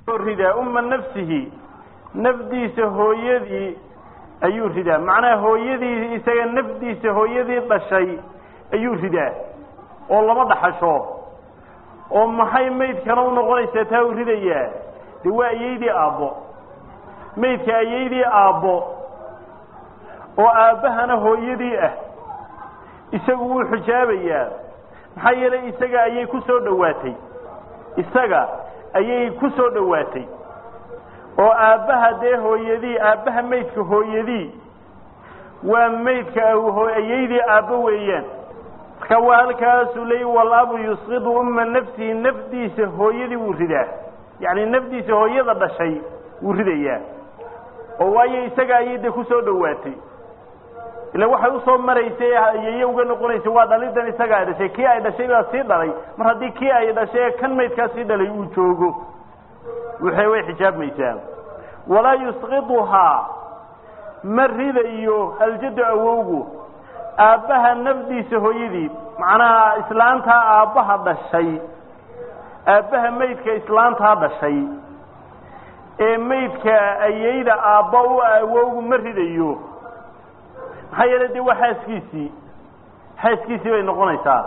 ridaa umma nafsihi nafdiisa hooyadii ayuu ridaa macnaha hooyadii isaga nafdiisa hooyadii dhashay ayuu ridaa oo lama dhaxasho oo maxay meydkana u noqonaysaa taa uu ridayaa de waa ayeydii aabbo meydka ayeydii aabbo oo aabbahana hooyadii ah isagu wuu xijaabayaa maxaa yeelay isaga ayay ku soo dhawaatay isaga ayay ku soo dhawaatay oo aabbaha dee hooyadii aabbaha meydka hooyadii waa meydka ayeydii aabbo weeyaan marka waa halkaasuu leeyi walabu yusqidu umma nafsihi nafdiisa hooyadii wuu ridaa yacni nafdiisa hooyada dhashay wuu ridayaa oo waayo isaga ayay dee ku soo dhawaatay ila waxay usoo maraysay ayay uga noqonaysa waa dhalidan isaga ay dhashay kii ay dhashay baa sii dhalay mar haddii kii ay dhashay kan meydkaa sii dhalay uu joogo way xijaabmaysaa walaa yusqiduhaa ma ridayo aljaddu awowgu aabbaha nafdiisa hooyadii macnaha islaantaa aabbaha dhashay aabbaha meydka islaantaa dhashay ee meydka ayeyda aabba u awowgu ma ridayo maxaa yeelay dee waa xaaskiisii bay noqonaysaa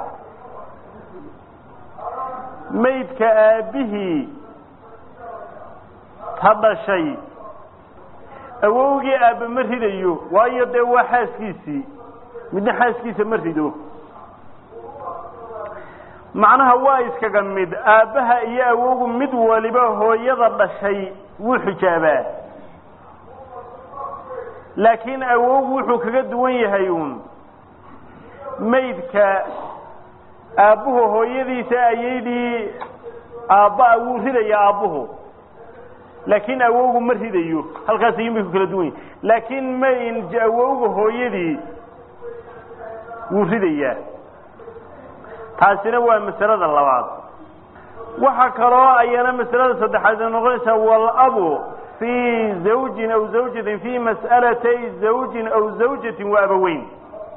meydka aabbihii ta dhashay awowgii aabba ma ridayo waayo dee waa xaaskiisii midna xaaskiisa ma rido macnaha waa iskaga mid aabbaha iyo awowgu mid waliba hooyada dhashay wuu xijaabaa laakiin awowgu wuxuu kaga duwan yahay uun meydka aabbuhu hooyadiisa ayeydii aabba wuu ridaya aabbuhu laakiin awowgu ma ridayo halkaas ayuunbay ku kala duwan yahay laakiin awowga hooyadii wuu ridayaa taasina waa masalada labaad waxa kaloo ayana masalada saddexaad noqonaysaa walabu في زوج أو زوجة في مسألتي زوج أو زوجة وأبوين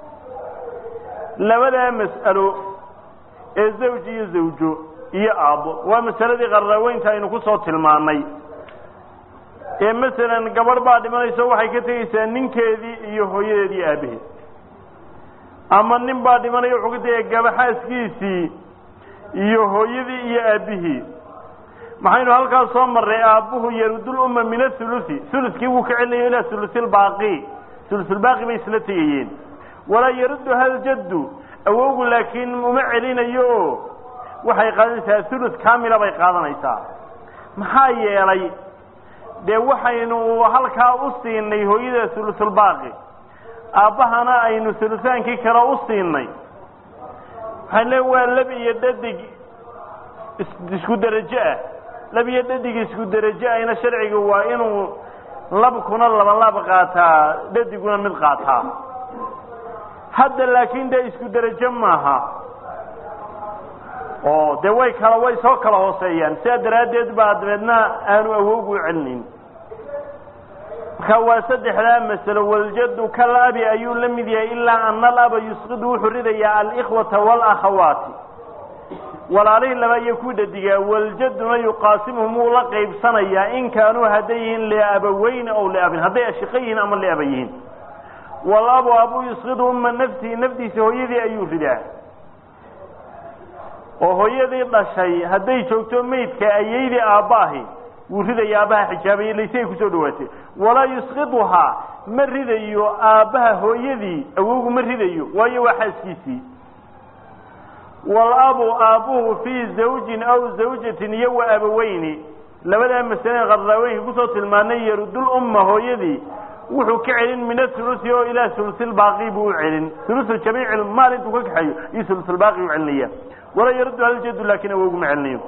لولا مسألة الزوج يزوج يأب ومسألة غروين تاين كسوت المعني مثلا قبل بعد ما يسوي حكتي سنين كذي يهوي دي أبيه أما نين بعد ما يحكتي قبل حاسكيسي يهوي دي أبيه maxaynu halkaas soo maray aabbuhu yarudul umma min athuluthi thuluthkii wuu ka celinayo ilaa thuluthil baaqi bay isla tegayeen walaa yaruddu hal jaddu awowgu laakiin uma celinayo waxay qaadanaysaa thuluth kaamila bay qaadanaysaa maxaa yeelay dee waxaynu halkaa u siinay hooyada thuluthul baaqi aabbahana aynu thuluthaankii kale u siinay waxaan leeyahay waa lab iyo dhadig isku darajo ah labiyo dhadig isku darajo ayna sharciga waa inuu labkuna laba qaataa dhadiguna mid qaataa hadda laakiin de isku darajo maaha oo de way soo kala hooseeyaan sidaa daraaddeed baa dabeedna aanu awowgu u celinin marka waa saddexdaa masalo waljaddu kalabi ayuu la mid yahay ilaa ana alaba yusqidu wuxuu ridayaa alikhwata walakhawaati walaalihii laba iyo ku dhadigaa waljaduna yuqaasimuhum wuu la qaybsanayaa in kaanuu hadday yihiin liabaweyn aw liabin hadday ashiqa yihiin ama liaba yihiin walabu abu yusqidu umma nafsihi nafdiisa hooyadii ayuu ridaa oo hooyadii dhashay hadday joogto meydka ayeydii aabbaahi wuu ridaya aabbaha xijaabaya laysay kusoo dhawaatay walaa yusqiduhaa ma ridayo aabbaha hooyadii awowgu ma ridayo waayo waa xaaskiisii walabu aabuhu fii zawjin aw zawjatin iyo wa abaweyni labadaa masale qaraaweynka kusoo tilmaanay yarudul umma hooyadii wuxuu ka celin min athuluthi oo ilaa thuluthil baaqi buu u celin thuluthu jamiic maal intuu ka kaxeeyo iyo thuluthul baaqi u celinaya walaa yaruddu hal jaddu laakiin awowgu ma celinayo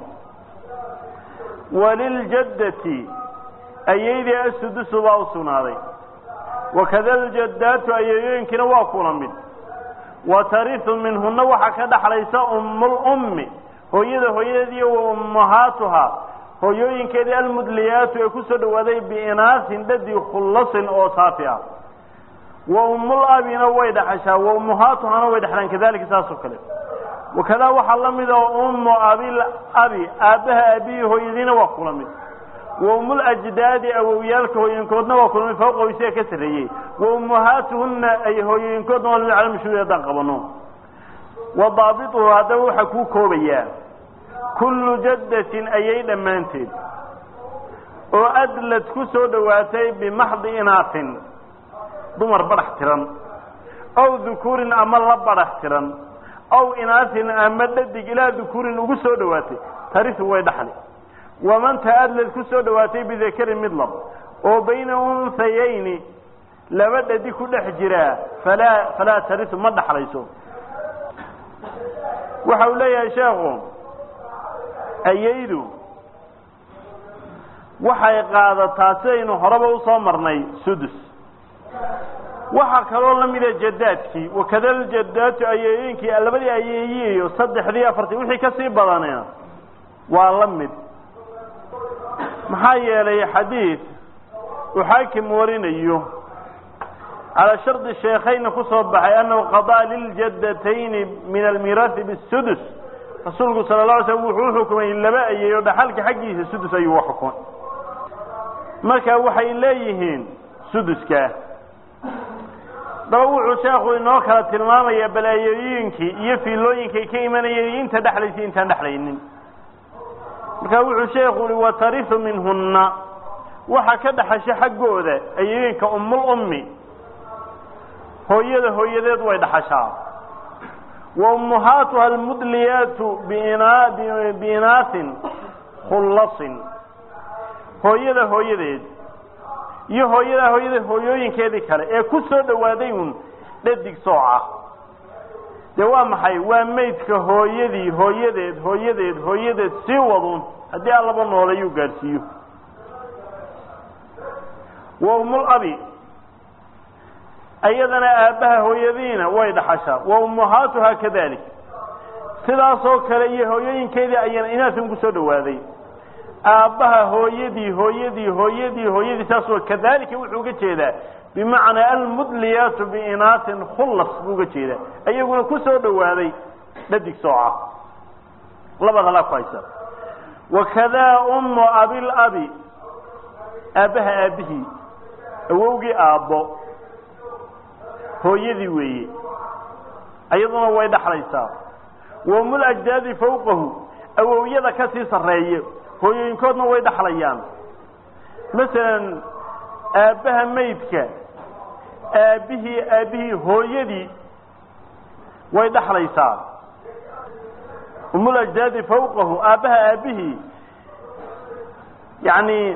waliljadati ayeydii asudusu baa u sugnaaday wakada aljaddaatu ayeeyooyinkina waa kula mid watariu minhuna waxaa ka dhaxlaysa umulummi hooyada hooyadeedii wa ummahaatuhaa hooyooyinkeedii almudliyaatu ee kusoo dhawaaday biinaasin dhadi khullasin oo saafi ah wa umulabina way dhaxashaa wa ummahaatuhana way dhaxlaan kadalika saasoo kale wakadaa waxaa la mid oo ummu abil abi aabbaha aabihii hooyadiina waa kula mid وأم الأجداد أو يالكه ينكودنا وكل فوق ويسيا كسرية وأمهاتهن أي هو ينكودنا والعلم شو يدقبنه وضابطه هذا حكوكه بياه كل جدة أي دمانتين وأدلت كسو دواتي بمحض إناث دمر برحترا أو ذكور أما الله برحترا أو إناث أما ددق إلى ذكور وكسو دواتي ترث ويدحلي ومن تأدلت كسو دواتي بذكر مضلب وبين أنثيين لبد دي كل حجرا فلا ترث مدح ليسو وحولي يا شيخ أييدو waxay qaadataa saynu horaba u soo marnay sudus waxa kaloo la mid ah jaddaadkii wakadal jaddaatu ayeenkii labadii ayeeyiyo saddexdii afartii wixii ka sii badanayna waa la mid maxaa yeelay xadiis uu xaakim warinayo على شرط الشيخين كسب أنه قضاء للجدتين من الميراث بالسدس رسول صلى الله عليه وسلم حكم إلا بقى يدحلك حقه السدس أيوه حكم marka waxay leeyihiin suduska dawucu sheekhu inoo kala tilmaamaya balaayooyinkii iyo fiilooyinkii ka imanayeen inta dhaxlaysi inta dhaxlaynin marka wuxuu sheekhu wa tarifu minhunna waxa ka dhaxashay xaqooda ayeenka ummi hooyadeed way dhaxashaa wa ummuhatuha almudliyatu biinaatin khullasin hooyadeed iyo hooyooyinkeedii kale ee ku soo dhawaaday un dhadig sooca de waa maxay waa meydka hooyadeed si wadun haddii allaba noolayuu gaarsiiyo wa umul abi ayadana aabaha hooyadiina way dhaxashaa wa ummuhaatuha kadalik sidaasoo kale iyo hooyooyinkeedii ayana inaasan ku soo dhawaaday aabaha hooyadii saasoo kadalika wuxuu uga jeedaa bimacnaa almudliyaatu biinaatin khullas buu uga jeedaa ayaguna ku soo dhawaaday dhadig sooca labada la ku haysa wakadaa ummu abil abi aabaha aabihii awowgii aabbo hooyadii weeye ayaduna way dhaxlaysaa wa ummul ajdaadi fawqahu awowyada ka sii sarreeye hooyooyinkoodna way dhaxlayaan masalan aabaha meydka aabihii hooyadii way dhaxlaysaa umul ajdaadi fawqahu aabaha aabihii yani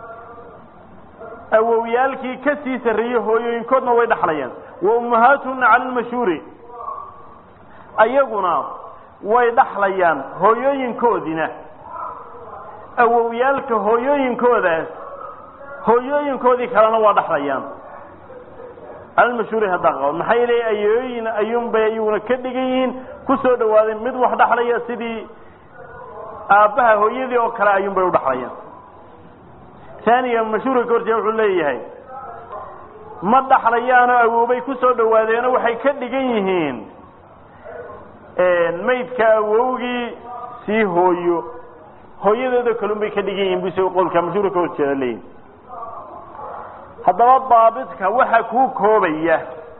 awowyaalkii ka sii sarreeyey hooyooyinkoodna way dhaxlayaan wa ummahaatuhunna cala almashhuuri ayaguna way dhaxlayaan hooyooyinkoodina awowyaalka hooyooyinkoodii kalena waa dhaxlayaan almashhuuri hadda qabo maxay leeyahay ayooyin ayuunbay ayuuna ka dhigan yihiin ku soo dhawaaday mid wax dhaxlaya sidii aabaha hooyadii oo kale ayuunbay u dhaxlayaan ثانيا مشهور كورتي wuxuu leeyahay ma dhaxlayaano awoobay ku soo dhawaadeena waxay ka dhigan yihiin meydka awowgii si hooyadeeda kalunbay ka dhigan yihiin bisoo qolka mashhuur koortida leeyahay hadaba baabidka waxa ku koobaya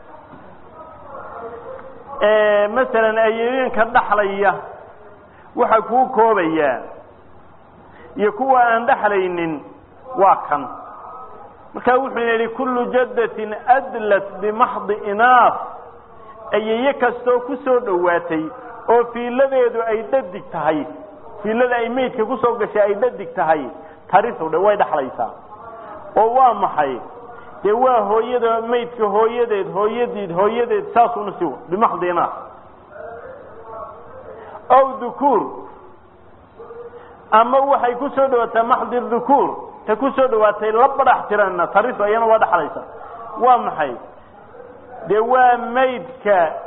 مثلا ayeenka dhaxlaya waxa ku koobaya iyo kuwa aan dhaxlaynin waa kan marka wuxuu yiri kullu jaddatin adlat bimahd inaaf ayay kasto ku soo dhawaatay oo fiiladeedu ay dhadig tahay fiilada ay meydka ku soo gashay ay dhadig tahay tariiqda way dhaxlaysaa oo waa maxay de waa hooyada meydka hooyadeed saasuna si bimahd inaaf aw dhukur ama waxay ku soo dhawaataa mahd dhukur تكسر دواتي لبرح ترنا طريق أيام واضح ليس وامحي دوا ميتك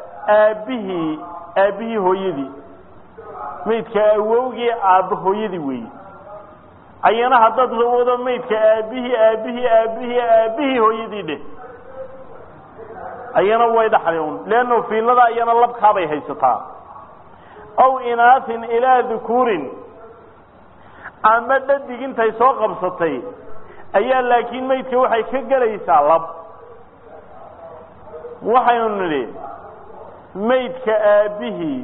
أبيه هو يدي ميتك أوجي هو يدي وي أيانا حدد لوضع ميتك أبيه هو يدي ده أيانا واضح لهم لأنه في اللغة أيانا لبك هذا يحيصها أو إناث إلى ذكور ama dhadig intay soo qabsatay ayaa laakiin maydka waxay ka galaysaa lab waxaynu nidhi maydka aabihii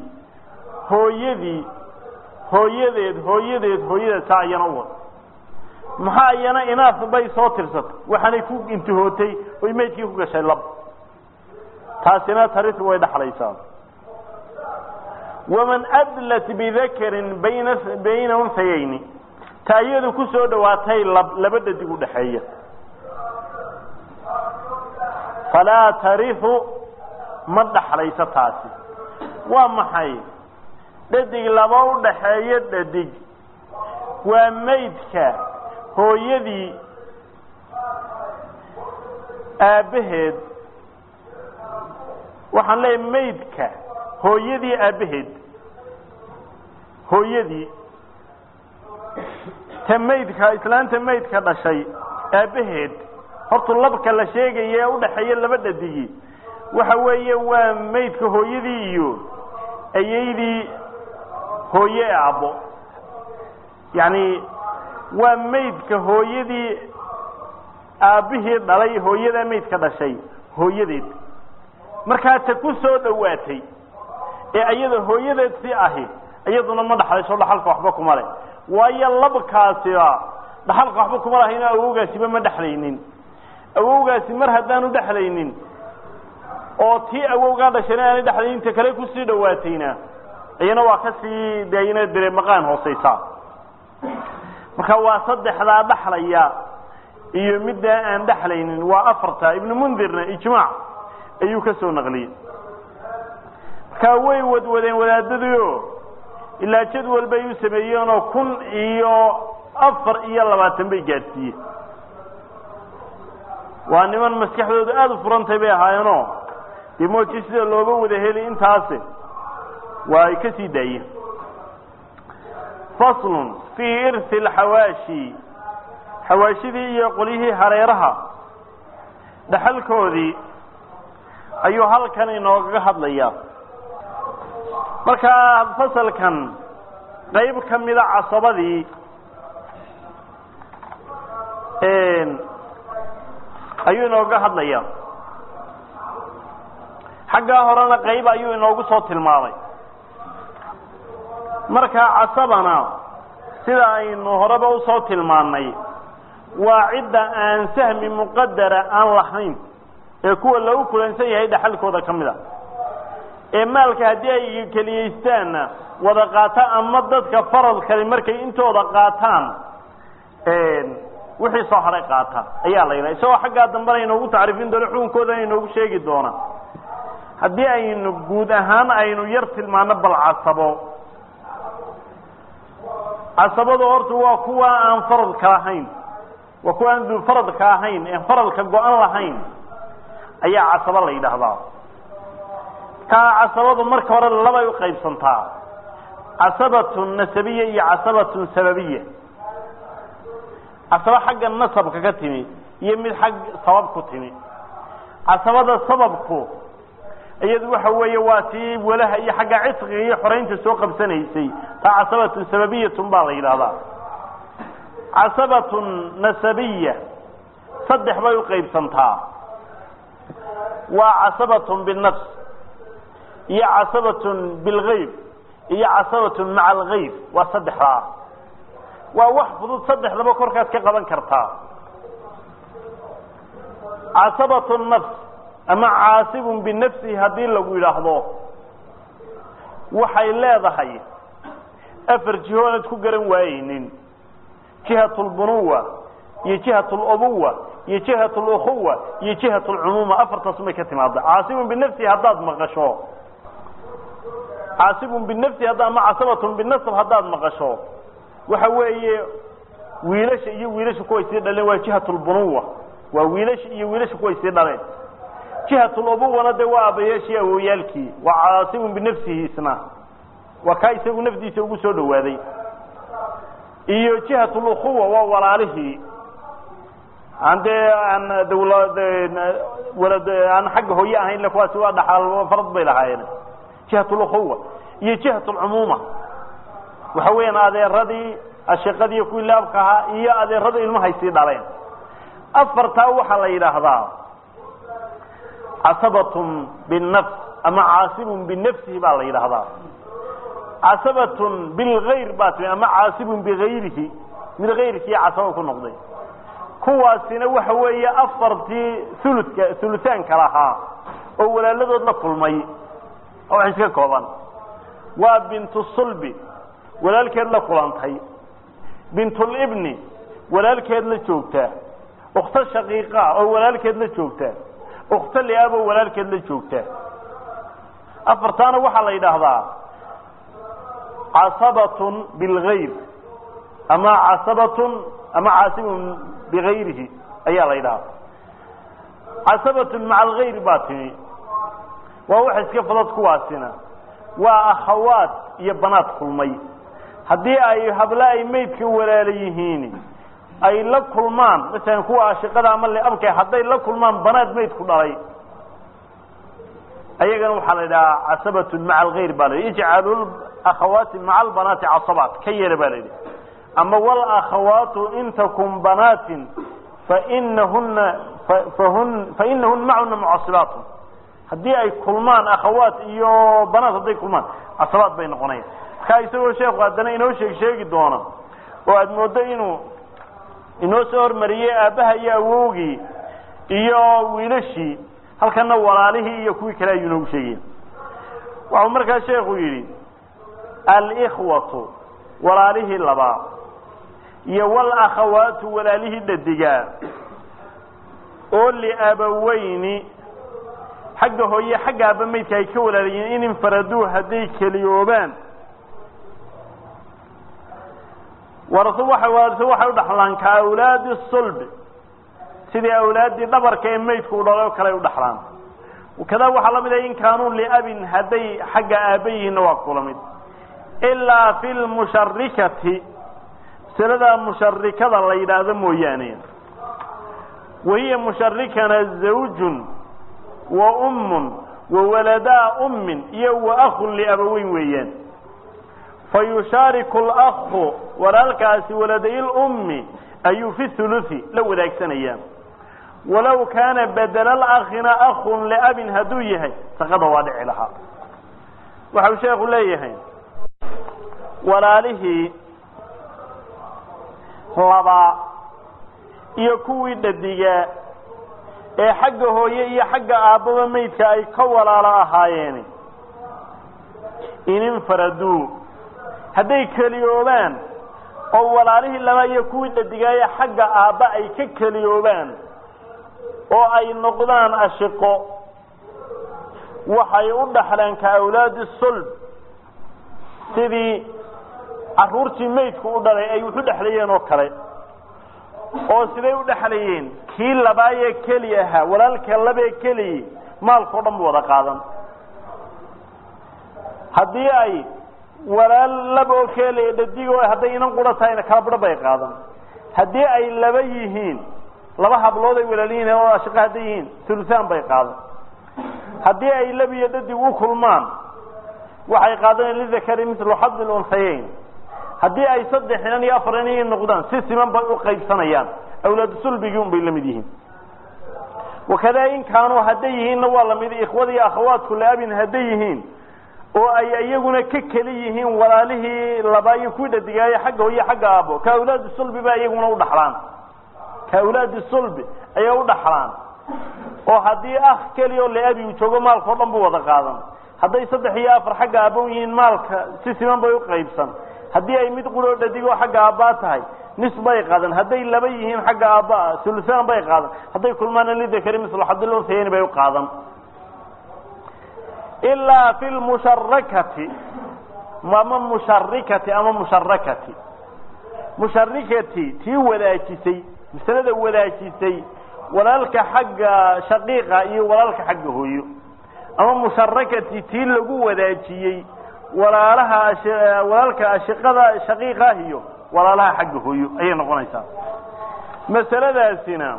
hooyadeed saa ayana u wada maxaa ayana inaas bay soo tirsatay waxaanay ku intihootay oy maydkii ku gashay lab taasina taritu way dhaxlaysaa waman adlat bidakarin bayna unsayayni ta iyadu ku soo dhawaatay laba dhadig u dhaxeeya falaa tarihu ma dhaxlayso taasi waa maxay dhadig laba u dhaxeeya dhadig waa maydka hooyadii aabaheed waxaan leeyahay maydka hooyadii aabaheed hooyadii ta maydka islaanta maydka dhashay aabaheed horta labka la sheegaya u dhaxeeya laba dhadigi waxa weeye waa maydka hooyadii iyo ayeydii hooye aabo yani waa maydka hooyadii aabihii dhalay hooyada maydka dhashay hooyadeed markaa ta ku soo dhawaatay ee ayada hooyadeed si ahi iyaduna ma dhaxlayso dhaxalka waxba kuma leh waayo labkaasiba dhaxalka waxba kuma lahayna awowgaasiba ma dhaxlaynin awowgaasi mar haddaanu dhaxlaynin oo tii awowgaa dhashayna aanay dhaxlaynin inta kale kusii dhawaatayna iyana waa kasii dayna dire maqaan hooseysa marka waa saddexdaa dhaxlaya iyo midda aan dhaxlaynin waa afarta ibn mundirna ijmaac ayuu ka soo naqliyay marka way wadwadeen wadaadadu ilaa jadwal bay u sameeyeen oo 1024 bay gaadsiiyeen waa niman maskaxdoodu aad u furantay bay ahaayeenoo dimoojii sida looga wada heli intaas waa ay ka sii daayeen faslun fi irthi alxawaashi xawaashidii iyo qolihii hareeraha dhaxalkoodii ayuu halkan inooga hadlayaa marka fasalkan qayb kamida casabadii ayuu inooga hadlayaa xagga horena qayb ayuu inoogu soo tilmaamay marka casabana sida aynu horeba u soo tilmaanay waa cidda aan sahmi muqaddara aan lahayn ee kuwa lagu kulansan yahay dhaxalkooda kamida ee maalka haddii ay keliyeystaan wada qaata ama dadka farad kale markay intooda qaataan wixii soo haray qaata ayaa la yiraahdaa isagoo xagga dambana inoogu tacriifin doono xukunkooda inoogu sheegi doona haddii aynu guud ahaan aynu yar tilmaano bal casabadu horta waa kuwa aan faradka lahayn waa kuwa aan duu faradka ahayn ee faradka go-an lahayn ayaa casaba la yidhaahdaa ka casabadu marka hore labay u qaybsantaa casabatu nasabiyya iyo casabatu sababiyya casaba xagga nasabka ka timi iyo mid xag sabab ku timi casabada sababku iyadu waxa weeye waa tii walaha iyo xagga cisqiga iyo xoreynta soo qabsanaysay ta casabatu sababiyyatun baa la yidhaahdaa casabatu nasabiyya saddex bay u qaybsantaa waa casabatun binafs iyo casabatun bilghayb iyo casabatun maca alghayb waa saddexdaa waa wax fudud saddexdaba korkaas ka qaban kartaa casabatu nafs ama caasibun binafsihi haddii lagu yidhaahdo waxay leedahay afar jiho oonad ku garan waayeynin jihatu lbunuwa iyo jihatu lubuwa iyo jihatu lukhuwa iyo jihatu lcumuuma afartaas may ka timaada caasibun binafsihi haddaad maqasho caasibun binafsihi ama casabatun binasab haddaad maqasho waxa weeye wiilasha iyo wiilasha kuway sii dhaleen waa jihatu lbunuwa waa wiilasha iyo wiilasha kuway sii dhaleen jihatu lubuwana de waa abayaashii awowyaalkii waa caasibun binafsihi isna waa kaa isagu nafdiisa ugu soo dhawaaday iyo jihatu lukhuwa waa walaalihii aan dee aan walad aan xagga hooye ahayn kuwaasi waa dhaxal farad bay lahaayeen jihatu lukhuwa iyo jihatu lcumuuma waxa weeyaan adeeradii ashiqadii ku laabkaha iyo adeerada ilmahay sii dhaleen afarta waxa la yiraahdaa asabatun bin nafs ama aasibun bin nafsihi baa la yiraahdaa asabatun bil ghayr baati ama aasibun bi ghayrihi min ghayrihi asaba ku noqday kuwaasina waxa weeye afartii thuluthaan kalaha oo walaaladood la kulmay oo iska kooban waa bintu sulbi walaalkeed la kulantay bintul ibni walaalkeed la joogtaa ukhta shaqiiqa oo walaalkeed la joogtaa ukhta liab oo walaalkeed la joogtaa afartaana waxa la yiraahdaa asabatun bil ghayr ama asabatun ama aasibun bi ghayrihi ayaa la yiraahdaa asabatun ma'a al ghayr baatini waa wax iska fadad kuwaasina waa akhawaat iyo banaad kulmay hadii ay habla ay meedka walaalayihiin ay la kulmaan midaan kuwa ashiqada ama leebka haday la kulmaan banaad meedku dhalay ayagana waxa la yiraahdaa asabatu ma'a al-ghayr bal yaj'alul akhawati ma'a al-banati asabat kayira bal amma wal akhawatu in takum banatin fa innahunna ma'una mu'assibat hadii ay kulmaan akhawat iyo banaad haday kulmaan asabat bay noqonayaan ka isagoo sheekhu hadana inoo sheegi doona oo aad moodo inoo soo hormariyay aabaha iyo awowgii iyo wiilashii halkana walaalihii iyo kuwii kale ayuu noo sheegay waxa markaa sheekhu yiri al-ikhwatu walaalihii laba iyo wal akhawatu walaalihii dadiga oo li abawayni xagga hooyo xagga aaba meedka ay ka walaaliyeen in faradu haday kaliyoobaan ورثوا waxay dhaxlaan ka awlaadi sulb sidii awlaadi dhabarka ee meedku u dhalo kale u dhaxlaan wakada waxa la mid ah in kaanu li abin haday xagga aabayina waa kulamid illa fil musharrikati silada musharrikada la yiraahdo mooyaane وهي musharrikana zawjun wa ummun wa walada ummin iyo wa akhun li abawayn weeyaan فيشارك الأخ ولالكاس ولدي الأم أي في الثلث لو ذاكسنيا ولو كان بدل الأخنا أخ لأب هدويه فقد وادع لها وحو شيخ ليه ولاله لبا يكوي دديا ee xagga hooye iyo xagga aababa meedka ay ka walaala ahaayeen in faradu haday kaliyoobaan oo walaalihii laba iyo kuwii dadigaaya xagga aaba ay ka kaliyoobaan oo ay noqdaan ashiqo waxay u dhaxlaan ka awlaadi sulb sidii aruurtii meedku u dhalay ay u dhaxlayeen oo kale oo sidee u dhaxlayeen kii labaaye kaliyaha walaalka laba kaliye maalko dhan wada qaadan hadii ay walaal labo kale dadigo haday inan qurataayna kala badbay qaadan hadii ay laba yihiin laba hablood ay walaaliin oo shaqaadeen thuluthaan bay qaadan hadii ay laba iyo dadi u kulmaan waxay qaadan lidakari mithlu hadd al-unsayayn hadii ay saddex inan iyo afar inan noqdaan si siman bay u qaybsanayaan awlaad sulbigii bay lamid yihiin wakada in kaanu hadayhiin waa lamid ikhwadi akhawaadku laabin hadayhiin oo ay iyaguna ka kali yihiin walaalihii laba iyo ku dhadigaaya xagga hooyo xagga aabo ka awlaad sulbi ba iyaguna u dhaxlaan ka awlaad sulbi ay u dhaxlaan oo hadii akh kali oo leeyahay uu joogo maalko dhan buu wada qaadan haday saddex iyo afar xagga aabo yihiin maalka si siman bay u qaybsan hadii ay mid quro dhadigo xagga aaba tahay nisbay qaadan haday laba yihiin xagga aaba thuluthaan bay qaadan haday kulmaan lidakari mislu hadil oo sayeen bay u qaadan إلا في المشركة وما مشركة أما مشركة تي ولاجسي مسند ولاجسي ولالك حق شقيقة ولالك حق هو أما مشركة تي لجو ولاجي ولالك شقيقة هي ولالها حق هو أي نقول إنسان مسألة سنة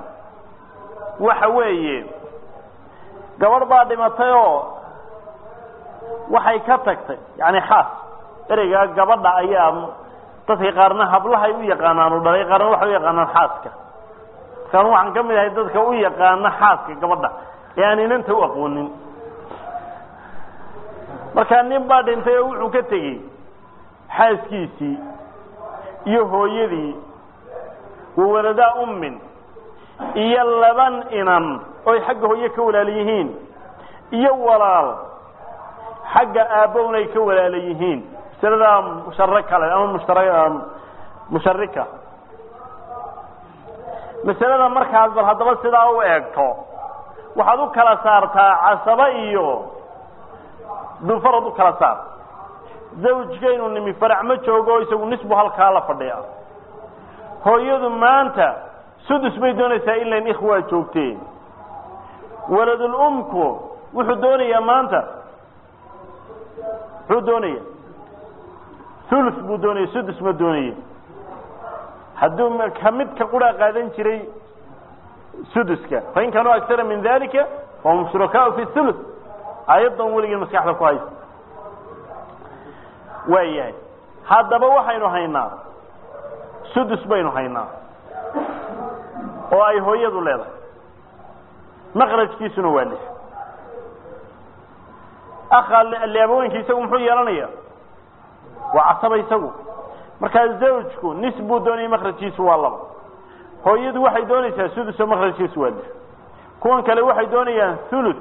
وحوي قبل بعد ما تيو waxay ka tagtay yani xaas ereyga gabadha ayaa dadka qaarna hablaha ay u yaqaanaan oo dhalay qaarna waxa u yaqaanaan xaaska kan waxaan ka mid ahay dadka u yaqaana xaaska gabadha ee aan inanta u aqoonin marka nin baa dhintay oo wuxuu ka tegey xaaskiisii iyo hooyadii walada ummin iyo laban inan oo xagga hooyo ka walaaliyihiin iyo walaal xagga aabowna ay ka walaaliyihiin sida musharraka ama musharrika masalada markaas bal hadaba sidaa u eegto waxaad u kala saartaa casaba iyo dufarad u kala saar zawjkeenu nimi farac ma joogo isagu nisbu halkaa la fadhiya hooyadu maanta sudus bay doonaysaa ilaa in ikhwaa joogteen waladul umku wuxuu doonayaa maanta wuxuu doonaya thuluth buu doonaya sudus ma doonaya hadduu kamidka qura qaadan jiray suduska fa in kaanuu aktara min dalika fahum shurakaau fi thuluth ayadan weligii maskaxda ku haysta waayahay haddaba waxaynu haynaa sudus baynu haynaa oo ay hooyadu leedahay maqrajkiisuna waa lix akha leabooyinka isagu muxuu yeelanaya waa casaba isagu markaa zawjku nis buu doonaya maqrajkiisu waa laba hooyadu waxay doonaysaa sudus oo maqrajkiisu waa lix kuwan kale waxay doonayaan thuluth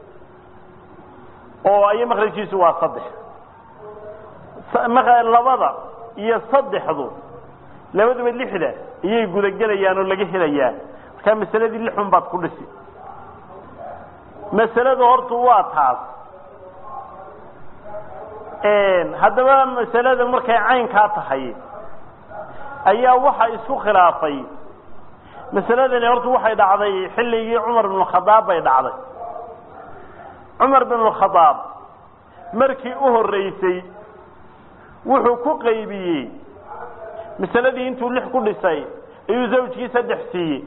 oo ay maqrajkiisu waa saddex labada iyo saddexdu labaduba lixda ayay gudagelayaan oo laga helayaa markaa masaladii lixun baad ku dhisi masalada horta waa taas haddaba masalada markay caynkaa tahay ayaa waxa isku khilaafay masaladani horta waxay dhacday xilligii cumar bin khadaab bay dhacday cumar bin khadaab markii u horeysay wuxuu ku qaybiyey masaladii intuu lix ku dhisay ayuu zawjkii saddex siiyey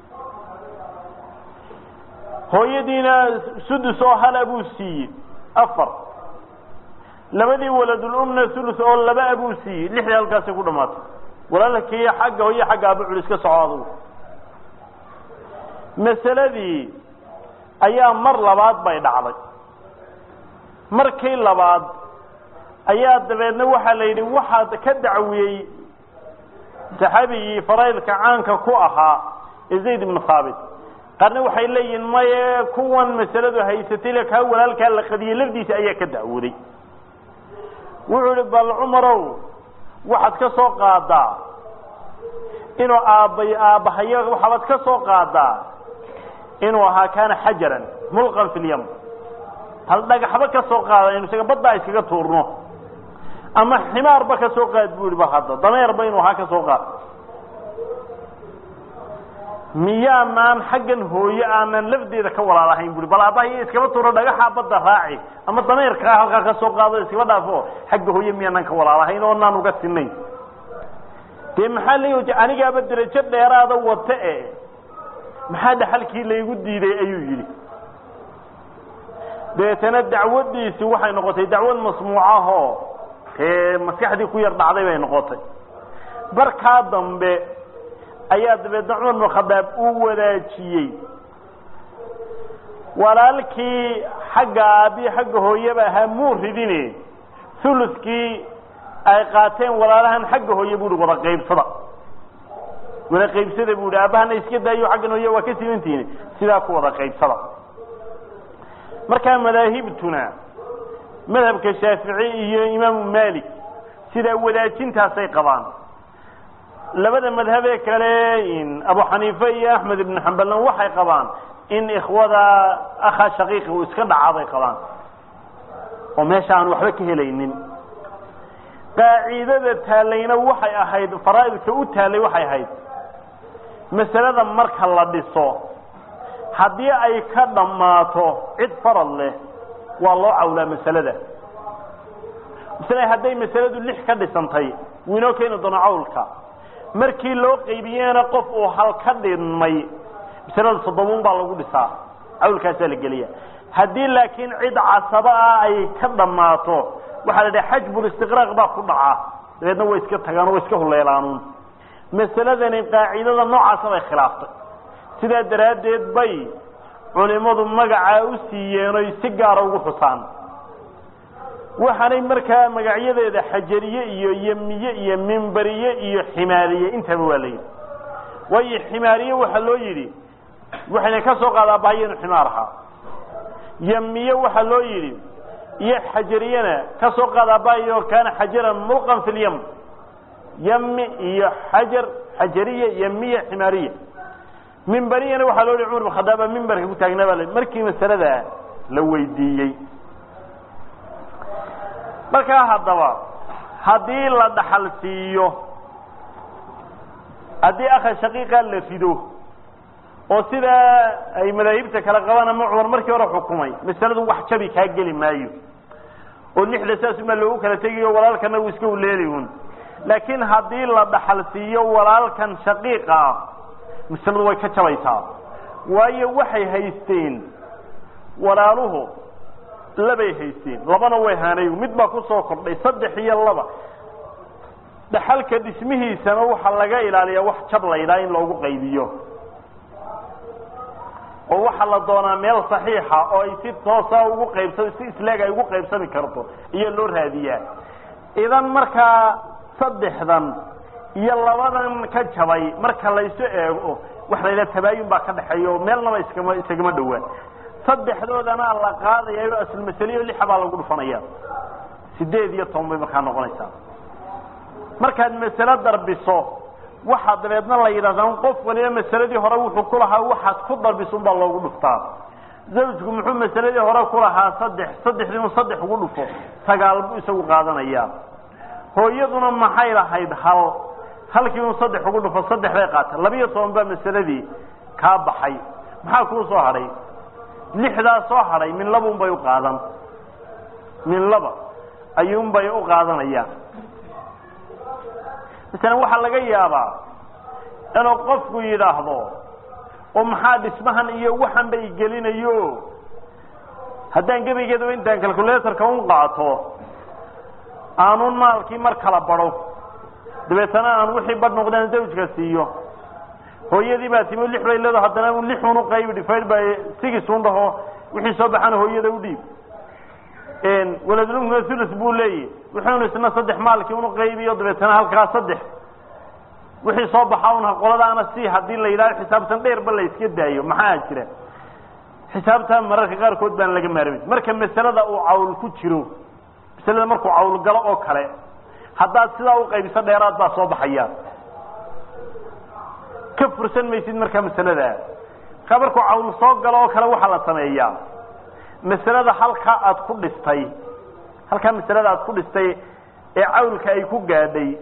hooyadiina sudus oo hala buu siiyey afar labadii waladul umna thuluth oo laba buu siiyey lixdii halkaasay ku dhamaatay walaalkii xagga hooyo xagga abu culis ka socdo masaladii ayaa mar labaad bay dhacday markii labaad ayaa dabeedna waxaa la yidhi waxaad ka dacwiyey saxaabigii faraydka caanka ku ahaa ee zayd ibn thaabit qaarna waxay leeyihiin maye kuwan masaladu haysatay le kaa walaalkaa la qadiyey lafdiisa ayaa ka dacwooday wuxuu ihi bal cumarow waxaad ka soo qaadaa inuu aabbahayo waxaad ka soo qaadaa inuu ahaa kaana xajaran mulqan fi lyam hal dhagaxba ka soo qaada inu isaga baddaa iskaga tuurno ama ximaarba ka soo qaad buu yihi ba hadda dameerba inuu ahaa ka soo qaad miyaanaan xaggan hooye aanan lafdeeda ka walaalahayn bui bal aabbahay iskaba tuuro dhagaxa badda raaci ama dameerkaa halkaa ka soo qaado iskaba dhaafo xagga hooye miyaanaan ka walaalahayn oo naan uga sinayn dee maxaa leeyahy anigaaba derajo dheeraada wata e maxaa dhaxalkii laygu diiday ayuu yidhi deetana dacwadiisi waxay noqotay dacwad masmuucahoo maskaxdii ku yar dhacday bay noqotay markaa dambe ayaa dabeedna cumar bin khadaab uu wadaajiyey walaalkii xagga aabi xagga hooyeba ahaa muu ridine thuluskii ay qaateen walaalahan xagga hooye buu hi wada qaybsada buu hi aabahana iska daayo xaggan hooye waa ka simantihiin sidaa ku wada qaybsada markaa madaahibtuna madhabka shaafici iyo imaamu malik sidaa wadaajintaasay qabaan labada madhabee kale abu xaniife iyo axmed ibn xambalna waxay qabaan in ikhwada akha shaqiiqi uu iska dhacabay qabaan oo meesha aan waxba ka helaynin qaacidada taalayna waxay ahayd faraa'idka u taalay waxay ahayd masalada marka la dhiso haddii ay ka dhammaato cid farad leh waa loo cawlaa masalada masale hadday masaladu lix ka dhisantay wuu inoo keeni doono cawlka markii loo qaybiyena qof uu hal ka dhinmay masalada soddobun baa lagu dhisaa cawlkaasaa la geliya haddii laakiin cid casaba ah ay ka dhammaato waxaa la dhaha xajbulistiqraaq baa ku dhaca dabeedna way iska tagaan oo way iska huleelaanun masaladani qaacidada noocaas bay khilaaftay sidaa daraaddeed bay culimadu magaca u siiyeen oo si gaar ah ugu xusaan waxaanay markaa magacyadeeda xajariye iyo yamiye iyo minbariye iyo ximaariye intaba waa leeyahay way ximaariye waxa loo yiri waxay ka soo qaadaa baayeen ximaarha yamiye waxa loo yiri iyo xajariyana ka soo qaadaa baayo kana xajaran mulqan fil yam yami iyo xajar xajariye yamiye ximaariye minbariyana waxa loo yiri Umar bin Khadaab minbarka ku taagnaa markii masalada la weydiiyay marka hadaba hadii la dhaxal siiyo hadii akha shaqiiqa la fido oo sida ay madaahibta kala qabaan ama Umar markii hore xukumay masaladu wax jabi ka gali maayo oo lixda saas ma loo kala tagiyo walaalkana uu iska leeliyeen laakiin hadii la dhaxal siiyo walaalkan shaqiiqa masaladu way ka jabaysaa waayo waxay haysteen walaaluhu labay haysteen labana way haanay mid ba ku soo kordhay 3 iyo 2 dhaxalka dhismihiisana waxa laga ilaaliyaa wax jab la ilaa in loogu qaybiyo oo waxa la doonaa meel saxiixa oo ay si toos ah ugu qaybsan si islaag ay ugu qaybsan karto iyo loo raadiyaa idan marka saddexdan iyo labadan ka jabay marka la isoo eego wax la ila tabaayun ba ka dhaxayo meelna iskama dhawaan saddexdoodana la qaadayo asal mas'aliyo li xabaa lagu dhufanaya 8 iyo 10 bay marka noqonaysaa markaad mas'ala darbiso waxa dabeedna la yiraahdo qof waliba masaladii hore wuxuu ku lahaa waxa ku darbiso baa loogu dhuftaa zawjku muxuu masaladii hore ku lahaa 3 ugu dhufo 9 buu isagu qaadanaya hooyaduna maxay lahayd halkii uu 3 ugu dhufo 3 bay qaata 12 baa masaladii ka baxay maxaa ku soo haray 6 soo haray min 2 bay u qaadan min 2 ayuun bay u qaadanayaan مثلا waxa laga yaabaa inuu qofku yiraahdo oo maxaa dhismahan iyo waxan bay gelinayo hadaan gabaygeedu intaan calculator-ka u qaato aanun maalkii mar kala baro dabeetana aan wixii bad noqdaan zawjka siiyo hooyadii baa timo 6 bay leedahay hadana 6 uu qayb divide by 6 uu dhaho wixii soo baxana hooyada u dhiib waladulum ثلث buu leeyahay wuxuu isna 3 maalkii uu qaybiyo dabeetana halka 3 wixii soo baxaawna qoladaana si hadii la ilaahay xisaabtan dheer ba la iska daayo maxaa jira xisaabta mararka qaar kood baan laga maarmin marka masalada uu cawl ku jiro masalada markuu cawl galo oo kale hadaa sida uu qaybiso dheeraad baa soo baxaya ka fursan maysid marka masalada qabarku cawl soo galo oo kale waxa la sameeyaa masalada halka aad ku dhistay halka masalada aad ku dhistay ee cawlka ay ku gaadhay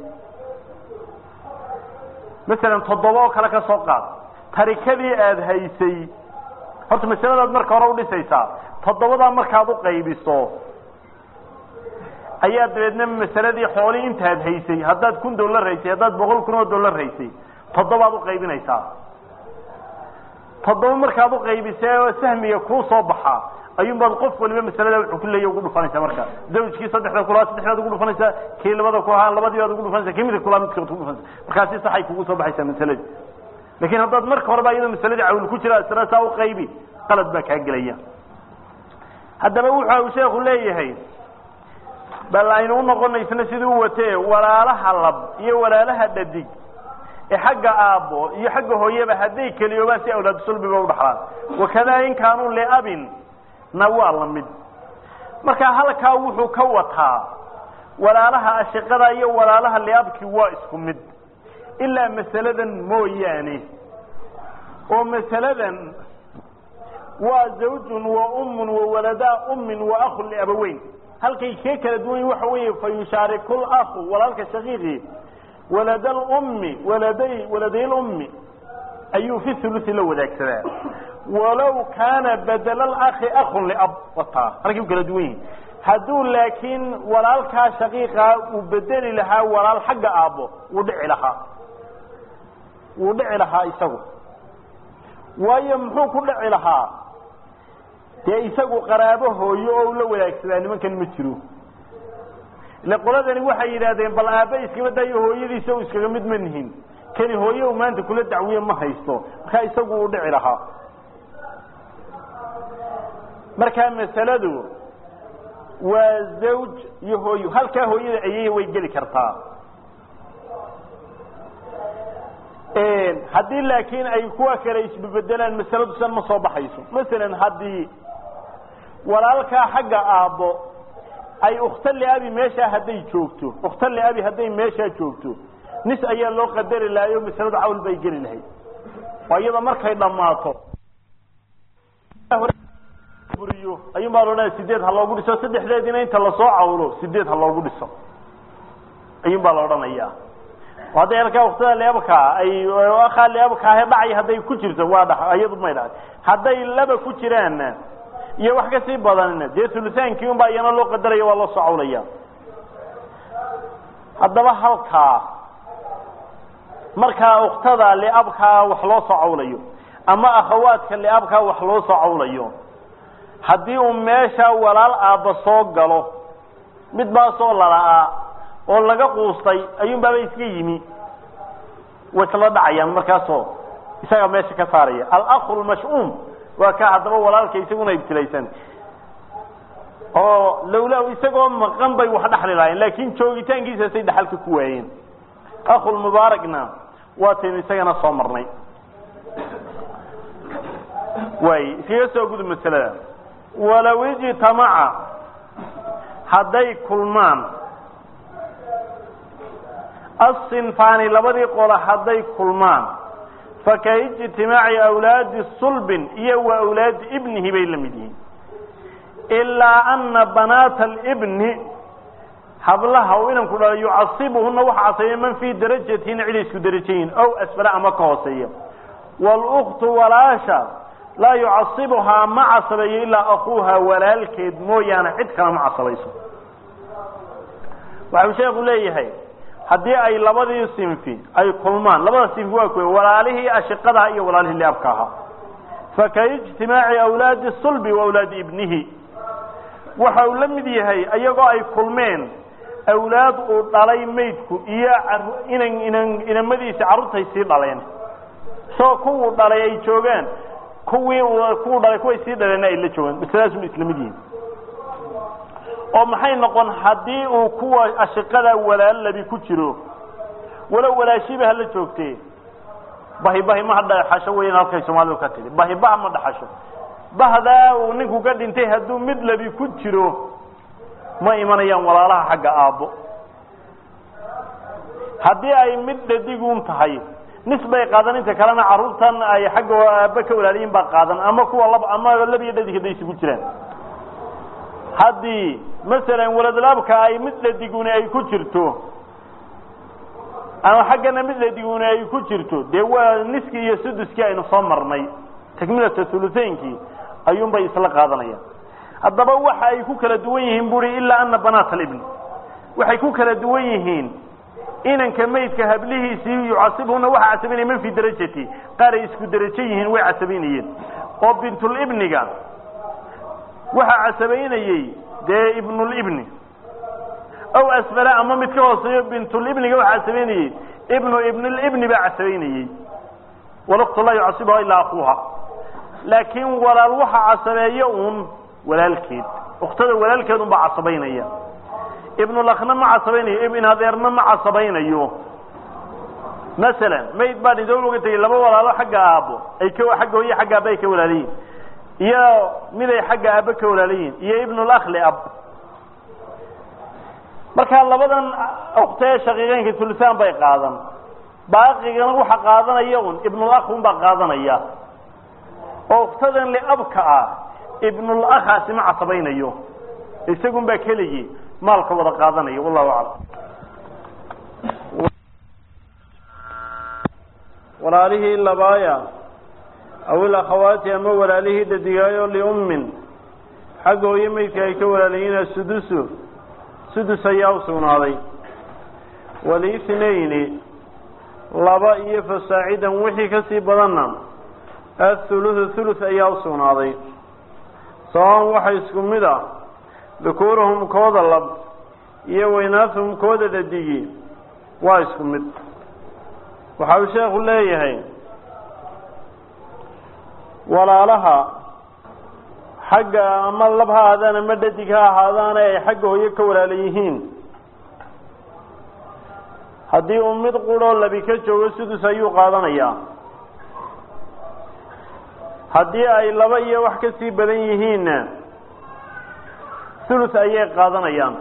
مثلا تضبو kala ka soo qaad tarikadii aad haysay horta masalada marka hore u dhisaysa todobada marka aad u qaybiso ayaa dabeedna masaladii xooli inta aad haysay hadaad $1 haysay hadaad $100 haysay todobaad u qaybinaysaa todoba marka aad u qaybisay oo sahmiga ku soo baxa ayuu bad qof waliba masalada wuxuu ku leeyahay ugu dhufanaysa marka zawjkii 3 kula 3 ugu dhufanaysa kii labada ku haa labadii ugu dhufanaysa kimida kula mid ugu dhufanaysa markaas si saxay kugu soo baxaysa masalada laakiin haddaad marka hore baa iyada masalada cawl ku jira asraasa u qaybi qalad baa ka galaya hadaba wuxuu sheekhu leeyahay bal aynu noqonaysna sidoo watee walaalaha lab iyo walaalaha dhadig ee xagga aabo iyo xagga hooyaba haday kaliyoba si awlaad sulbiga u dhaxlaan wakada in kaanu leabin nawal mid marka halka wuxuu ka wataa walaalaha ashqada iyo walaalaha liabki waa isku mid illa masaladan mooyaane oo masaladan waa zawjun wa ummun wa walada ummin wa akhu li abawayn halkay ka kala duwan waxa weeye fayusharikul akhu walaalka shaqiiqi walada ummi waladay ummi ayu fi thuluth la wadaagsadaa ولو كان بدل الأخ أخ لأب وطا ركب كلا دوين هدو لكن ولالك شقيقة وبدل لها ولال حق أبو ودع لها يسوي ويمحو كل لها يسوي قرابه يقول ولا يكسبان من كان مترو ila qoladani waxay yiraahdeen bal aaba iskaba dayo hooyadiisa uu iskaga mid manihin kani hooyo maanta kula dacwiye ma haysto marka isagu uu dhici lahaa marka masaladu waa zawj iyo hooyo halka hooyada ayay way gali kartaa haddii laakiin ay kuwa kale isbedelaan masaladu san ma soo baxayso masalan haddii walaalka xagga aabo ay ukhtal abi meesha haday joogto ukhtal abi haday meesha joogto nis ayaa loo qadari laayo masaladu cawl bay gali lahayd waayada markay dhamaato buriyo ayuu baa sideed ha loogu dhiso saddexdeedina inta la soo cawlo sideed ha loogu dhiso ayuu baa loodanaya wada yarka ukhtada leebka ay waxa leebka dhacay haday ku jirto waa dhax ayadu ma dhax haday laba ku jiraan iyo wax ka sii badan de thuluthaanki un baa iyana loo qadarayo waa loo soo cawlaya hadaba halka marka ukhtada leebka wax loo soo cawlayo ama akhawaadka leebka wax loo soo cawlayo hadii uu meesha walaal aaba soo galo mid baa soo lalaa oo laga quustay ayuun baa iska yimi wajla dhacayaan markaas oo isaga meesha ka saaraya al-akhu al-mash'um wa ka hadaba walaalka isaguna ibtilaysan oo lawla isagoo maqan bay wax dhaxli lahayn laakiin joogitaankiisa say dhaxalka ku waayeen akhu al-mubarakna waa tiin isagana soo marnay way iska soo gudub masalada wala wiji tamaca haday kulmaan الصنفان لبدي قول حدي كلمان فكاجتماع أولاد الصلب إيو أولاد ابنه بين لمدين إلا أن بنات الابن حبلها وإنهم كلها يعصبهن وحعصيا من في درجتين عليسك درجتين أو أسفل أما كواسية والأخت والعاشا لا يعصبها مع صبي إلا أخوها ولا الكيد مويانا عدك مع صبيسه وعبشي يقول لي هاي haddii ay labadii sinfi ay kulmaan labada sinfi waa kuwa walaalihii ashqada iyo walaalihii leebka aha fakayijtimaa'i awlaad as-sulb wa awlaad ibnihi waxa uu lamid yahay ayagoo ay kulmeen awlaad uu dhalay meydku iyo inamadiisa carruurtay sii dhaleen soo kuwu dhalay ay joogaan kuwu dhalay kuway sii dhaleen ay la joogaan bislaasul islaamiyiin oo maxay noqon hadii uu kuwa ashqada walaal labi ku jiro wala walaashiba la joogtay bahi ma hadda xasho weyn halkay Soomaalidu ka tiri bahi ma dhaxasho bahda uu ninku ka dhintay haduu mid labi ku jiro ma imanayaan walaalaha xagga aabo hadii ay mid dhadigun tahay nisbay qaadan inta kalena carruurtan ay xagga aaba ka walaaliin ba qaadan ama kuwa laba ama labi dhadiga isugu jiraan hadii مثلا ولد الابكا اي مثل ديغوني اي ku jirto ama xaqana mid diigoonay ay ku jirto de waa niski iyo suduski aynu soo marnay takmilatu thuluthaynki ayuun bay isla qaadanayaan hadaba waxa ay ku kala duwan yihiin buri illa anna banat al-ibn waxay ku kala duwan yihiin inanka meydka hablihiisi yucasibuna waxa asabinay man fi darajati qaar isku darajo yihiin way asabinayeen oo bintul ibniga waxa asabaynayay ده ابن الابن او اسفل اما متكوسيه بنت الابن waxa sameeyay ابن الابن baa sameeyay walaqtu la yu'asibuha illa aquha laakin walaal waxa sameeyay walaalkeed ukhtada walaalkeed baa sameeynaya ابن الاخنا ma sameeyay ابن adeerna ma sameeynayo مثلا meed baa dawladda tagay laba walaalo xagga aabo ay ka xagga hooyo xagga aabay ka walaaliin iyo miday xagga aaba ka walaaliin iyo ibn al-akhli ab marka labadan uqtay shaqiiqeenka tulisaan bay qaadan baaqigana waxa qaadanaya ibn al-akh ba qaadanaya uqtadan li abka ibn al-akh sima asabaynayo isagu ba keligi maalka wada qaadanayo wallahu a'lam walaalihi labaya أو الأخوات أما ولاله دديايو لأم حقه يميك أيك ولالهين سدس يوصون علي ولإثنين لبائي فساعدا وحي كسي بضنا الثلث يوصون علي سواء وحي اسكم مدى ذكورهم كوض اللب iyo waynaasum kooda dhadigi waa isku mid waxa uu sheekhu leeyahay walaalaha xagga ama lab ha ahaadaan ama dhadig ha ahaadaan ay xagga hooyo ka walaalayihiin haddii uu mid quroo labi ka joogo sudus ayuu qaadanayaa haddii ay laba iyo wax ka sii badan yihiinna sulus ayay qaadanayaan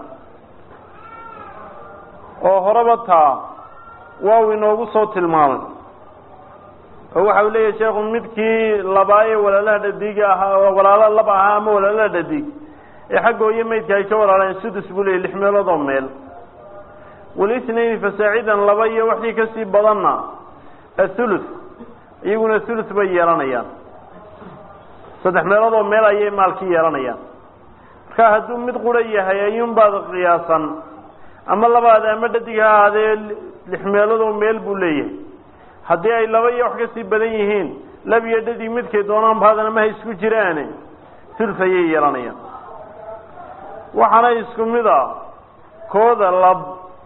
oo horeba taa waa inoogu soo tilmaamay oo waxa uu leeyahay sheekhu midkii labaaye walaalaha dhadiga ahaa walaalo laba ahaa ama walaalaha dhadig ee xagga hooyo maydka ay ka walaalaan sudus buu leeyahay 6 meelood oo meel walisnayn fasaacidan laba iyo wixii ka sii badanna asulus iyaguna sulus bay yeelanayaan 3 meelood oo meel ayay maalkii yeelanayaan marka hadduu mid qura yahay ayuun baad qiyaasan ama labaada ama dhadiga ahaadee 6 meelood oo meel buu leeyahay haddii ay laba iyo wax ka sii badan yihiin lab iyo dhadig midkay doonaan baadana ma isku jiraan sulus ayay yeelanayaan waxaana isku mid ah kooda lab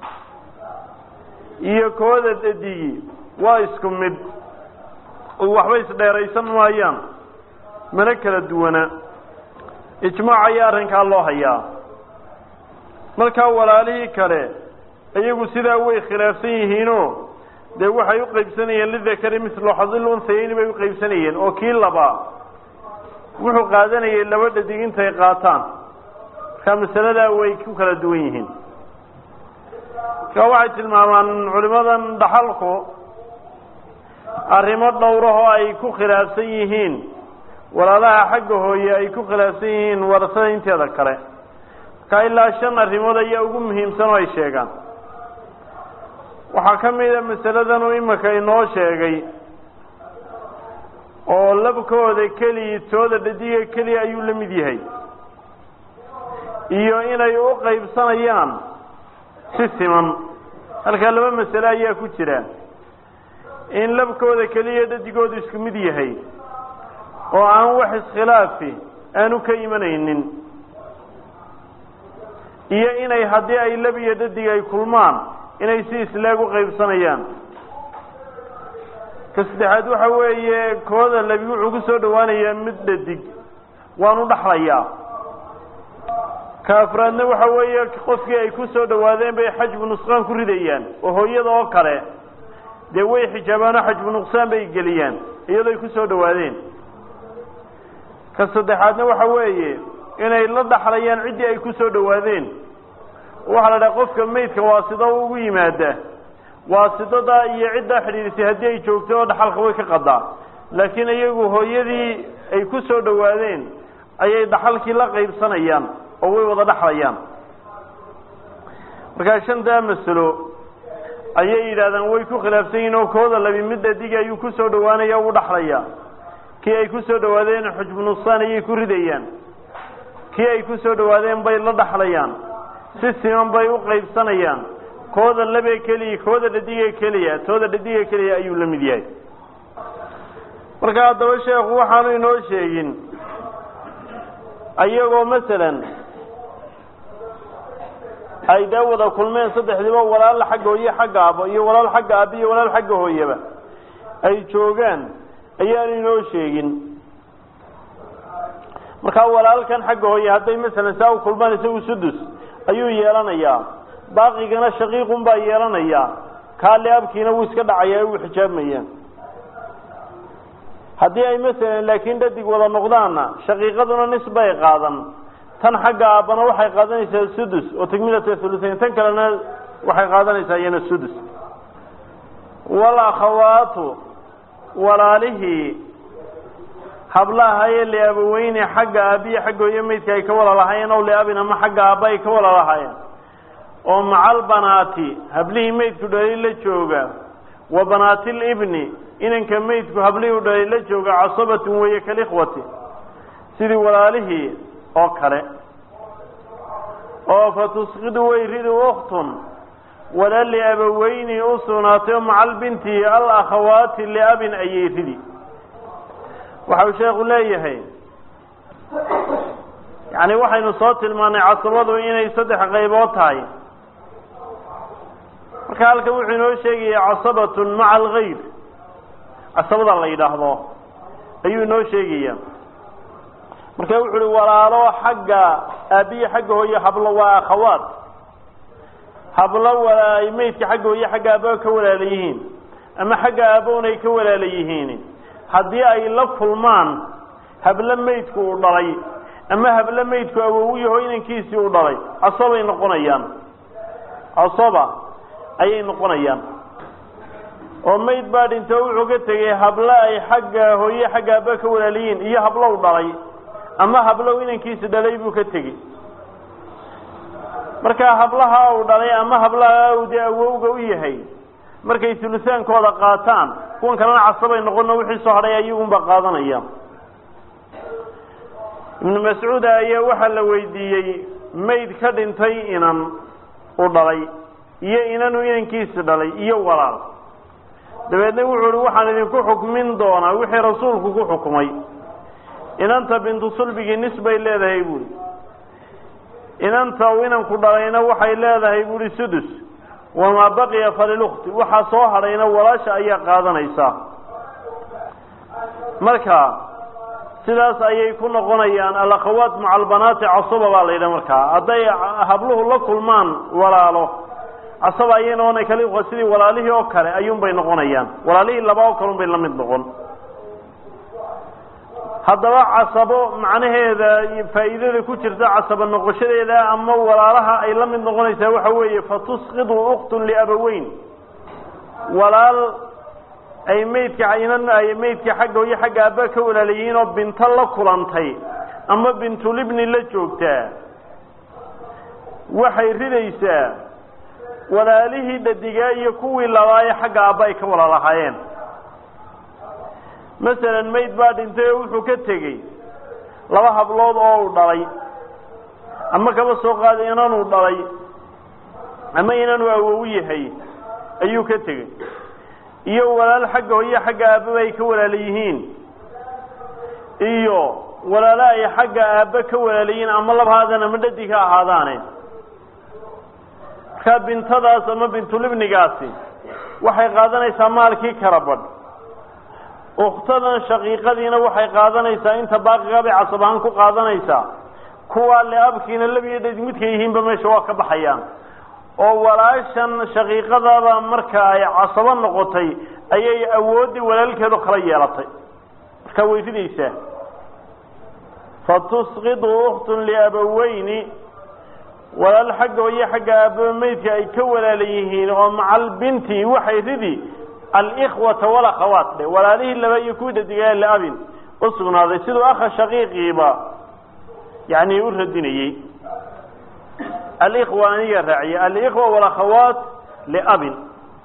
iyo kooda dhadigi waa isku mid oo waxba isdheeraysan maayaan mana kala duwana ijmaac ayaa arrinkaa loo hayaa markaa walaalihii kale iyagu sidaa way khilaafsan yihiinoo dee waxay u qaybsanayeen lidakari mislu xadil unsayayni bay u qaybsanayeen oo kii laba wuxuu qaadanayay laba dhadig intay qaataan markaa masaladaa way ku kala duwan yihiin markaa waxay tilmaamaan culimadan dhaxalku arrimo dhowrahoo ay ku khilaafsan yihiin walaalaha xagga hooye ay ku khilaafsan yihiin warasada inteeda kale markaa ilaa 5 arrimood ayaa ugu muhiimsan oo ay sheegaan waxaa ka mid a masaladan uu imika inoo sheegay oo labkooda keliya tooda dhadiga keliya ayuu la mid yahay iyo inay u qaybsanayaan si siman halkaa 2 masale ayaa ku jira in labkooda keliya dhadigoodu isku mid yahay oo aan wax iskhilaafi aanu ka imanaynin iyo inay haddii ay lab iyo dhadig ay kulmaan inay si islaag u qaybsanayaan ka saddexaad waxa weeye kooda labi wuxuu ku soo dhawaanayaa mid dhadig waanu dhaxlayaa ka afraadna waxa weeye qofkii ay ku soo dhawaadeen bay xajbu nusqaan ku ridayaan oo hooyada oo kale dee way xijaabaano xajbu nuqsaan bay geliyaan iyadoo ay ku soo dhawaadeen ka saddexaadna waxa weeye inay la dhaxlayaan ciddii ay ku soo dhawaadeen waxa la dhahay qofka meydka waa sida ugu yimaada waa sidada iyo cidda xiriirisay haddii ay joogto oo dhaxalka way ka qadaa laakiin iyagu hooyadii ay ku soo dhawaadeen ayay dhaxalkii la qaybsanayaan oo way wada dhaxlayaan markaa 5 masalo ayay yidhaahdaan way ku khilaafsan yihiin oo kooda labi mid dhadig ayuu ku soo dhawaanaya ugu dhaxlaya kii ay ku soo dhawaadeen xujbu nusaan ayay ku ridayaan kii ay ku soo dhawaadeen bay la dhaxlayaan si siman bay u qaybsanayaan kooda labe keliya kooda dhadiga keliya tooda dhadiga keliya ayuu la mid yahay marka haddaba sheekhu waxaanu inoo sheegin ayagoo masalan ay daawada kulmeen saddexdiiba walaal xagga hooyo xagga aabo iyo walaal xagga aabi iyo walaal xagga hooyaba ay joogaan ayaan inoo sheegin marka walaalkan xagga hooyo hadday masalan saa u kulmaan isagu sudus ayuu yeelanayaa baaqigana shaqiiqun baa yeelanayaa kaale abkiina wuu iska dhacayaa uu xijaabmayaan haddii ay masalan laakiin dhadig wada noqdaanna shaqiiqaduna nisbay qaadan tan xagga aabana waxay qaadanaysaa sudus oo takmilata thuluthayn tan kalena waxay qaadanaysaa iyana sudus wal akhawaatu walaalihi hablaha ay leebaweyne xagga aabiye xagga hooyo meydka ay ka walaalahayeen oo leebin ama xagga aaba ay ka walaalahayeen oo macal banaati hablihii meydku dhalay la jooga wa banaatil ibni inanka meydku hablihii dhalay la jooga casabatun weeye kalikhwati sidii walaalihii oo kale oo fatusqidu way ridi ukhtun wala liabaweyni u sugnaatay macal binti al akhawaati liabin ayay ridi waxa sheekhu leeyahay yani waxaynu soo tilmaanay casabadu inay 3 qaybood tahay marka halkan wuxuu inoo sheegaya casabatun maca alghayr casabada la yidhaahdo ayuu inoo sheegaya marka wuxuu uhi walaalo xagga aabiye xagga hooye hablo waa akhawaat hablo walaay maydka xagga hooye xagga aabbo ka walaala yihiin ama xagga aabboon ay ka walaala yihiin haddii ay la kulmaan hablo maydku uu dhalay ama hablo maydku awowii hooyankiisii uu dhalay casabay noqonayaan casaba ayay noqonayaan oo mayd baa dhinto wuxuu ka tegay hablo ay xagga hooye xagga aabbo ka walaaliyiin iyo hablo u dhalay ama hablo inankiisa dhalay buu ka tegey marka hablaha uu dhalay ama hablaha uu awowga u yahay markay sulusaankooda qaataan kuwan kalena casabay noqono wixii soo hadhay ayagunba qaadanaya ibnu mascuud ayaa waxaa la weydiiyey mayd ka dhintay inan u dhalay iyo inanu inankiisa dhalay iyo walaal dabeedna wuxuu uhi waxaan idinku xukmin doonaa wixii rasuulku ku xukumay inanta bintu sulbigii nisbay leedahay buuri inanta uu inanku dhalayna waxay leedahay buuri sudus wamaa baqiya falilukti waxaa soo hadhayna walaasha ayaa qaadanaysaa marka sidaas ayay ku noqonayaan alakhawaat maca albanaati casaba baa la yidhaha markaa hadday habluhu la kulmaan walaalo casaba ayay noqonay kaliuqa sidii walaalihii oo kale ayuunbay noqonayaan walaalihii laba oo kalun bay la mid noqon haddaba casabo macnaheeda faa'iidada ku jirta casaba noqoshadeeda ama walaalaha ay la mid noqonaysaa waxa weeye fatusqidu uktun liabaweyn walaal ay maydka inan ay maydka xagga hooyo xagga aabba ka walaalayihiin oo binto la kulantay ama bintulibni la joogtaa waxay ridaysaa walaalihii dhadigaa iyo kuwii labaaye xagga aabba ay ka walaalahaayeen masalan mayd baa dhintay oo wuxuu ka tegey laba hablood oo uu dhalay ama kaba soo qaaday inanuu dhalay ama inanuu awow yahay ayuu ka tegey iyo walaal xagga hooyo xagga aabba ay ka walaala yihiin iyo walaalo ay xagga aabba ka walaalayihiin ama labahaadana ama dhadig ha ahaadaane markaa bintadaas ama bintulibnigaasi waxay qaadanaysaa maalkii kala badh ukhtadan shaqiiqadiina waxay qaadanaysaa inta baaqiga bay casab ahaan ku qaadanaysaa kuwaa leabkiina labiyo dhadig midka yihiinba meesha waa ka baxayaan oo walaashan shaqiiqadaba marka ay casabo noqotay ayay awooddii walaalkeedu kala yeelatay markaa way ridaysaa fatusqidu ukhtun liabaweyni walaal xagga hooyo xagga aabba maydka ay ka walaala yihiin oo macal binti waxay ridi alikhwata walakhawaat dhe walaalihii laba iyo kuwii dhadigaa liabin u sugnaaday siduu akha shaqiiqiiba yani u radinayey alikhwa aniga raaciye alikhwa walakhawaat liabin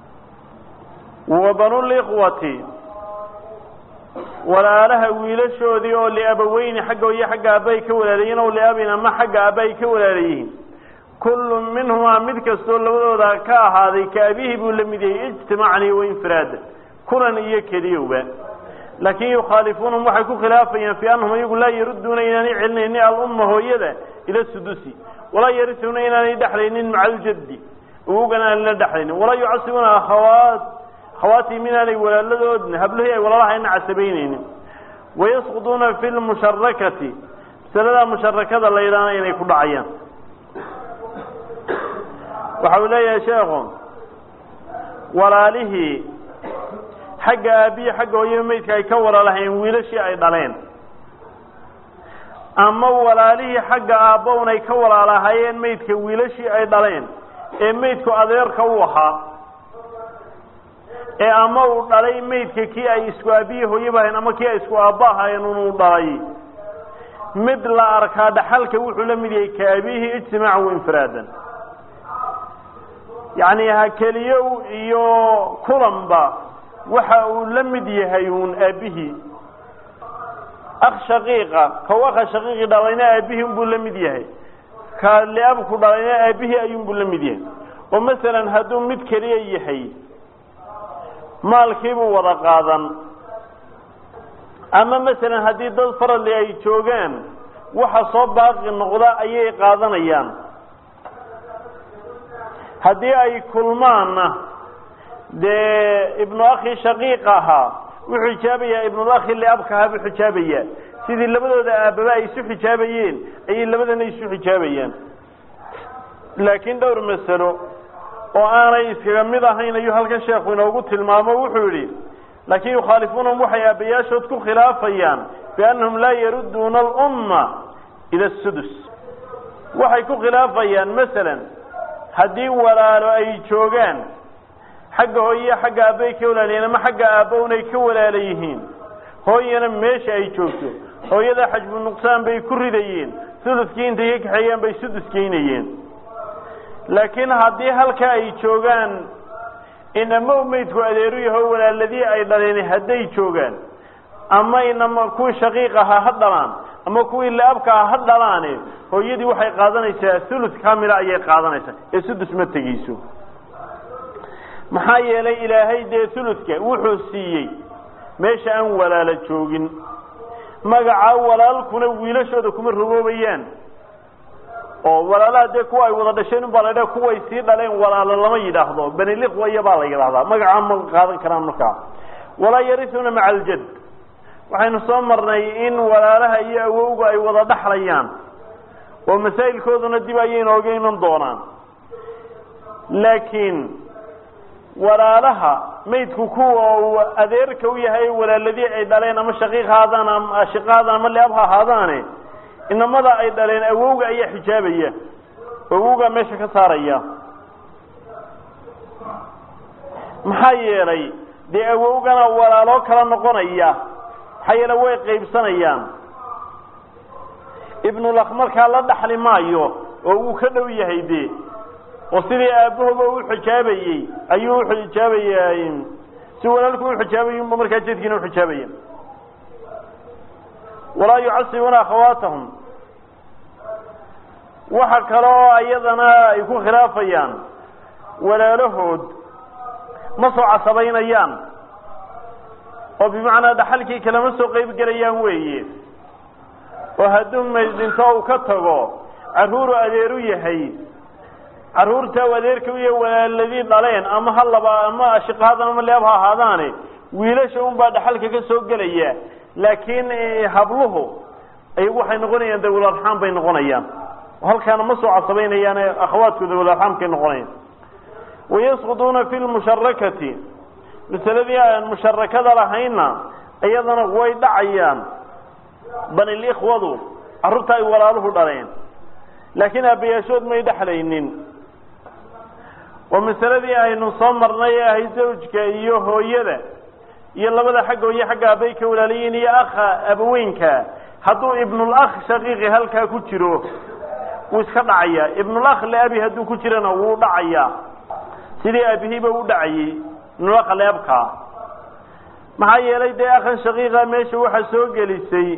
wa banulikhwati walaalaha wiilashoodii oo liabaweyni xagga hooyo xagga aabba ay ka walaalayihiin oo liabin ama xagga aabba ay ka walaalayihiin kullu minhumaa mid kastoo labadooda ka ahaaday kaabihi buu la mid yahay ijtimaacan iyo wainfiraada kulan iyo keliyowba laakin yukhaalifuunahum waxay ku khilaafayaan fi annahum iyagu laa yarudduuna inaanay celinaynin alumma hooyada ila sudusi walaa yarisuuna inaanay dhexlaynin maca aljaddi awowgana aan la dhexlaynin walaa yucasibuuna akhawaatihim inaanay walaaladoodna hablahii ay walaalahayna casabaynaynin wayasquduuna fi lmusharakati masalada musharakada la yidhaahna inay ku dhacayaan waxa uu leeyahay sheekhu walaalihii xagga aabiyi xagga hooyo maydka ay ka walaalahayeen wiilashii ay dhaleen ama walaalihii xagga aabbown ay ka walaalahayeen maydka wiilashii ay dhaleen ee maydku adeerka u ahaa ee ama uu dhalay maydka kii ay isku aabiyi hooyaba ahayn ama kii ay isku aabba ahaayeen unuu dhalay mid la arkaa dhaxalka wuxuu la mid yahay ka abiihi ijtimaacan wainfiraadan yacni ha keliyow iyo kulanba waxa uu la mid yahay uun aabihii akh shaqiiqa kow akha shaqiiqi dhalayna aabihii unbuu la mid yahay ka liabku dhalayna aabihii ayuunbuu la mid yahay oo masalan hadduu mid keliya yahay maalkiibuu wada qaadan ama masalan haddii dad faradli ay joogaan waxa soo baaqi noqda ayay qaadanayaan haddii ay kulmaanna dee ibnu akhi shaqiiq ahaa wuxuu xijaabayaa ibnulakhi liabka ahaa buu xijaabayaa sidii labadooda aababa ay isu xijaabayeen ayay labadana isu xijaabayaan laakiin dhowr masalo oo aanay iskaga mid ahayn ayuu halkan sheekhu inoogu tilmaamo wuxuu yidhi laakiin yukhaalifuunahum waxay aabbayaashood ku khilaafayaan biannahum laa yarudduuna alumma ila asudus waxay ku khilaafayaan masalan haddii walaalo ay joogaan xagga hooye xagga aabbay ka walaalayeen ama xagga aabbown ay ka walaala yihiin hooyana meesha ay joogto hooyada xajbu nuqsaan bay ku ridayeen suluskii intay ka kaxeeyaan bay sudus geynayeen laakiin haddii halka ay joogaan inama maydku adeeru yaho walaaladii ay dhaleen hadday joogaan ama inama kuwii shaqiiq ahaa ha dhalaan ama kuwii laabka ahaa ha dhalaane hooyadii waxay qaadanaysaa sulus kaamila ayay qaadanaysaa ee sudus ma tegeyso maxaa yeelay ilaahay dee suluska wuxuu siiyey meesha aan walaalo joogin magaca walaalkuna wiilashooda kuma rogoobayaan oo walaalaha dee kuwa ay wada dhasheen unbaa la yidhaha kuway sii dhaleen walaalo lama yidhaahdo beniliqwaya baa la yidhahdaa magacaa ma qaadan karaan markaa walaa yarisuuna maca aljad waxaynu soo marnay in walaalaha iyo awowga ay wada dhaxlayaan oo masaa'ilkooduna dib ayay inooga iman doonaan laakiin walaalaha maydku kuwa uu adeerka u yahay walaaladii ay dhaleen ama shaqiiq haadaan ama ashiqa haadaan ama liab ha ahaadaane inamada ay dhaleen awowga ayaa xijaabaya awowga meesha ka saaraya maxaa yeelay dee awowgana walaaloo kala noqonaya maxaa yeele way qaybsanayaan ibnulakh markaa la dhaxli maayo oo uu ka dhow yahay dee oo sidii aabahooba u xijaabayey ayuu uxijaabayaa si walaalku u xijaabayay unba markaa jadkiina uxijaabaya walaa yucasibuuna akhawaatahum waxa kaloo iyadana ay ku khilaafayaan walaalahood ma soo casabaynayaan oo bimacnaa dhaxalkii kalema soo qayb gelayaan weeye oo hadduu mayd dhinto uu ka tago carruuru adeeru yahay carruurta adeerka u yahay walaaladii dhaleen ama halaba ama ashiqahadan ama leeb ha ahaadaane wiilasha unbaa dhaxalka ka soo gelaya laakiin habluhu ayagu waxay noqonayaan dawlarxaan bay noqonayaan halkaana ma soo casabaynayaan akhawaadkooda dawlarxaamkay noqonayaan wayasquduuna fi lmusharakati masaladii aan musharakada lahayna iyadana way dhacayaan banilikhwadu carruurta ay walaaluhu dhaleen laakiin aabbayaashood may dhexlaynin oo masaladii aynu soo marnay ee ahay zawjka iyo hooyada iyo labada xagga hooye xagga aabbay ka walaalayiin iyo akha abaweynka hadduu ibnulakh shaqiiqi halkaa ku jiro wuu iska dhacayaa ibnulakh leabi hadduu ku jirana wuu dhacayaa sidii aabihiiba u dhacayey ibnulakh leabka maxaa yeelay dee akhan shaqiiqa meesha waxaa soo gelisay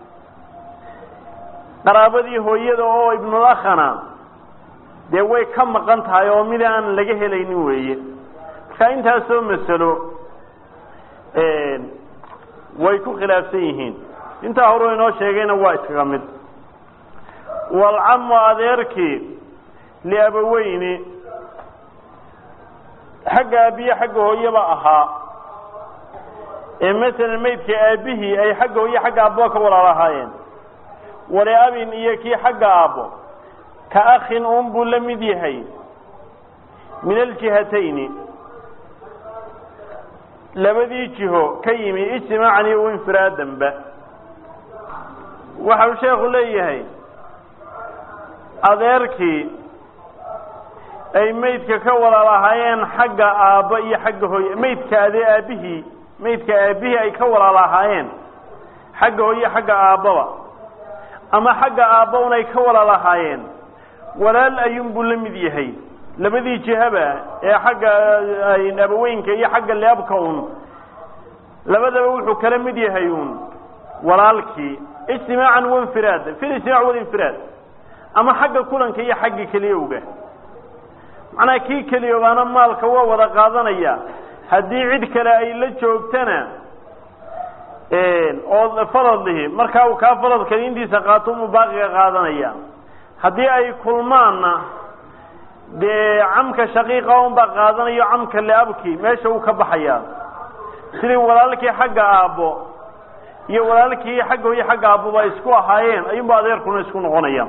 qaraabadii hooyada oo ibnulakhana dee way ka maqan tahay oo mid aan laga helaynin weeye marka intaasoo masalo way ku khilaafsan yihiin intaa hore inoo sheegayna waa iskaga mid walcamu adeerkii liabaweyni xagga aabiye xagga hooyaba ahaa ee masalan maydka aabihii ay xagga hooye xagga aabbo ka walaal ahaayeen waliabin iyo kii xagga aabbo ka akhin un buu la mid yahay min aljihatayni labadii jiho ka yimi ijtimaacan iyo infiraadanba waxa uu sheekhu leeyahay adeerkii ay maydka ka walaal ahaayeen xagga aabbo iyo xagga hooye maydka aabihii ay ka walaal ahaayeen xagga hooye xagga aabbaba ama xagga aabbowna ay ka walaal ahaayeen walaal ayuunbuu la mid yahay labadii jihaba ee xagga abaweynka iyo xagga leabka un labadaba wuxuu kala mid yahay un walaalkii ijtimaacan wainfiraada fi lijtimaac walinfiraad ama xagga kulanka iyo xagga keliyowga macnaha kii keliyoobaana maalka waa wada qaadanaya haddii cid kale ay la joogtana oo farad lihi markaa uu kaa faradkani intiisa qaato mu baaqiga qaadanaya haddii ay kulmaanna dee camka shaqiiqa unbaa qaadanayo camka liabki meesha uu ka baxayaa sidii walaalkii xagga aabbo iyo walaalkii xagga hooyo xagga aabboba isku ahaayeen ayuunba adeerkuna isku noqonaya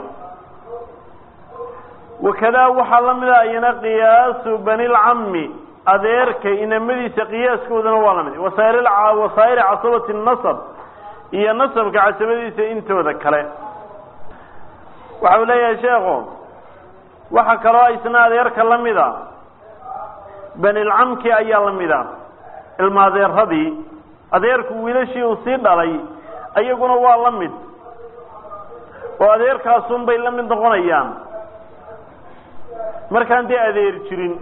wakadaa waxaa la mid a ayana qiyaasu bani lcammi adeerka inamadiisa qiyaaskoodana waa la mid wasaa'iri casabati nasab iyo nasabka casabadiisa intooda kale waxa uu leeyahay sheekhu waxa kaloo isna adeerka la mid a banilcamki ayaa la mid a ilma adeeradii adeerku wiilashii uu sii dhalay ayaguna waa la mid oo adeerkaasun bay la mid noqonayaan markaan dee adeer jirin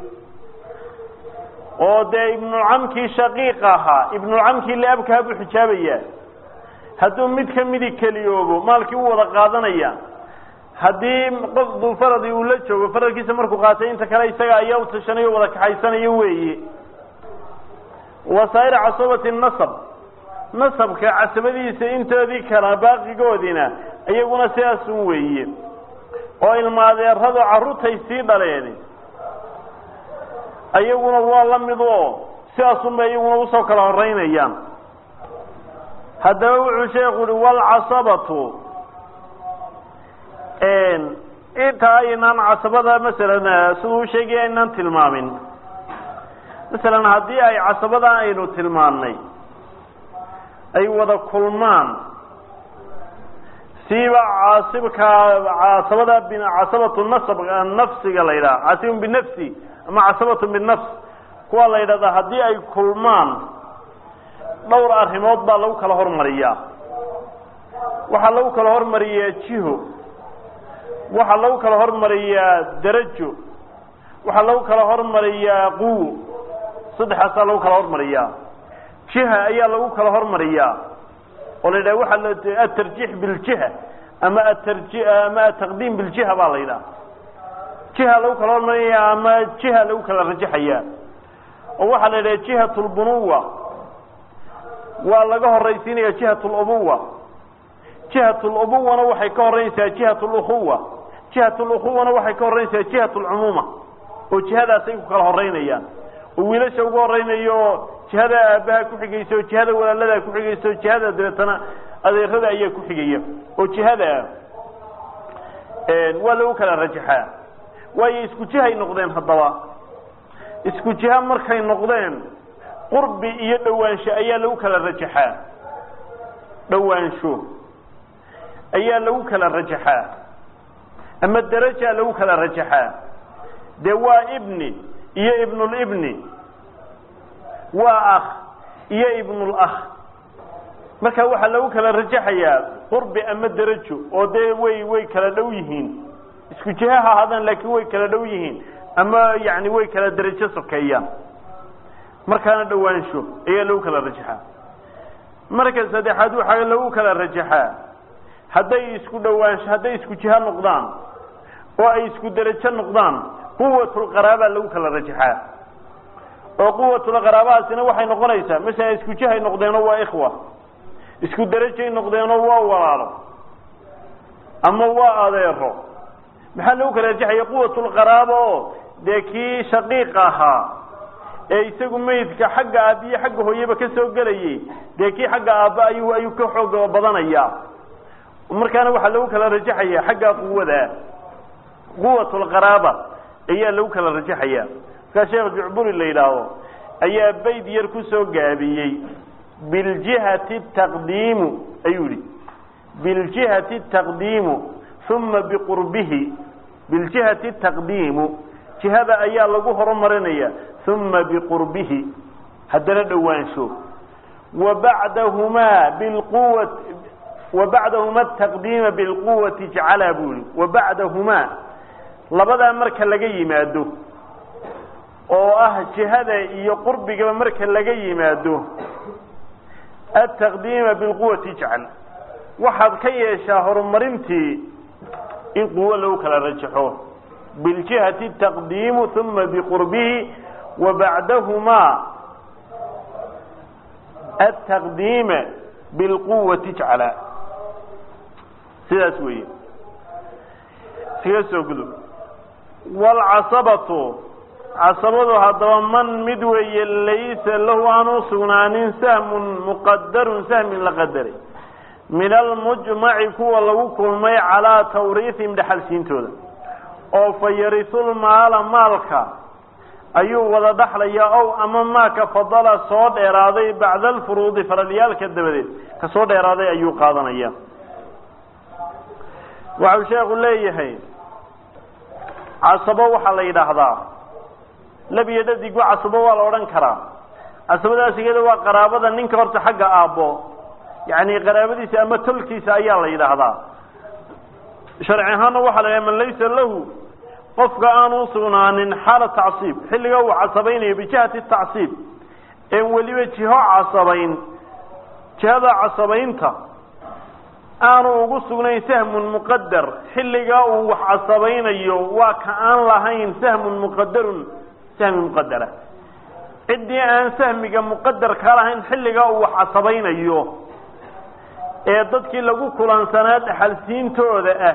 oo dee ibnucamkii shaqiiq ahaa ibnucamkii liabkaha buu xijaabayaa hadduu mid ka midi keliyoobo maalkii u wada qaadanaya haddii qof duu faradii uu la joogo faradkiisa markuu qaatay inta kale isaga ayaa u tashanayo wada kaxaysanayo weeye wasaa'ir casabati nasab nasabka casabadiisa intoodii kala baaqigoodina iyaguna sidaasun weeye oo ilma adeeradu carruurtay sii dhaleen ayaguna waa la mid oo sidaasunbay iyaguna usoo kala horeynayaan haddaba wuxuu sheekhu uhi walcasabatu inta aynaan casabada masalan siduu sheegaya aynaan tilmaamin masalan haddii ay casabadan aynu tilmaannay ay wada kulmaan siiba caasibka casabada casabatu nasab nafsiga la yidhaha casibun binafsi ama casabatu binafs kuwa la yidhahdaa haddii ay kulmaan dhowr arrimood baa lagu kala hormariyaa waxaa lagu kala hormariyaa jiho waxaa lagu kala hormariyaa darajo waxaa lagu kala hormariyaa quwo saddexaasaa lagu kala hormariyaa jiha ayaa lagu kala hormariyaa oo la yidhaha waxaa atarjiix biljiha ama ama ataqdiim biljiha baa la yidhaha jiha lagu kala hormariyaa ama jiha lagu kala rajaxayaa oo waxaa la yidhaha jihat lbunuwa waa laga horaysiinaya jihat lubuwa jihat lubuwana waxay ka horeynaysaa jihat lukhuwa jihat lukhuwana waxay ka horeynaysaa jihat lcumuuma oo jihadaasay ku kala horeynayaan oo wiilasha ugu horeynayo jihada aabaha ku xigaysa oo jihada walaalada ku xigaysa oo jihada dabeetana adeerada ayaa ku xigaya oo jihada waa lagu kala rajaxaa waayo isku jihay noqdeen haddaba isku jiha markay noqdeen qurbi iyo dhowaansho ayaa lagu kala rajaxaa dhowaansho ayaa lagu kala rajaxaa ama daraja lagu kala rajaxaa dee waa ibni iyo ibnulibni waa akh iyo ibnulakh marka waxaa lagu kala rajaxayaa qurbi ama darajo oo dee way kala dhow yihiin isku jiha ha ahaadaan laakiin way kala dhow yihiin ama yani way kala darajo sokeeyaan markaana dhowaansho ayaa lagu kala rajaxaa marka saddexaad waxaa lagu kala rajaxaa hadday isku dhowaansho hadday isku jiha noqdaan oo ay isku darajo noqdaan quwatulqaraaba lagu kala rajaxaa oo quwatulqaraabahaasina waxay noqonaysaa masalan isku jihay noqdeenoo waa ikhwa isku darajay noqdeenoo waa walaalo ama waa adeero maxaa lagu kala rajaxaya quwatulqaraaba oo dee kii shaqiiq ahaa ee isagu meydka xagga aabbiyo xagga hooyaba ka soo gelayay dee kii xagga aabba ayuu ka xoog badanayaa markaana waxaa lagu kala rajaxaya xagga quwada quwatulqaraaba ayaa lagu kala rajaxaya markaa sheekh jucburi la yidhaahdo ayaa bayd yar ku soo gaabiyey biljihati taqdiimu ayuu yihi biljihati taqdiimu uma biqurbihi biljihati taqdiimu jihada ayaa lagu horumarinaya uma biqurbihi haddana dhowaansho wabacdahumaa bilquwati wabacdahuma ataqdiima bilquwati jacala buu yihi wabacdahumaa labadaa marka laga yimaado oo ah jihada iyo qurbigaba marka laga yimaado ataqdiima bilquwati jcal waxaad ka yeeshaa horumarintii in quwo lagu kala rajaxo biljihati taqdiimu uma biqurbihi wabacdahumaa ataqdiima bilquwati jcala sidaas weeye iskaga soo gudub والعصبة عصبة هذا من مدوي ليس له أن سنان سهم مقدر سهم لقدره من المجمع كو لو على توريثهم دحل سينتودا أو فيرث المال مالك أيو ولا دحل يا أو أمام كفضل صوت إرادي بعد الفروض فرليال كدبدي كصوت إرادي أيو قاضنا إياه وعشاق ليه عصبه وحلي هذا لبي يددي قو عصبه ولا ورن كرا عصبه ده سيجده وقرابة نينك ورت حق أبو يعني قرابتي سأما تلكي سأيال ليه هذا شرعهان وحلي من ليس له قفك آنو سنان حالة تعصيب حلقه وعصبين بجهة التعصيب إن ولي جهة عصبين جهة عصبين تا آنو قصقني سهم مقدر حلقه وعصبين وكأن لهين سهم مقدر سهم مقدرة عدي أن سهمك مقدر كالهين حلقه وعصبين ضدك لقو كلان سنات حلسين توده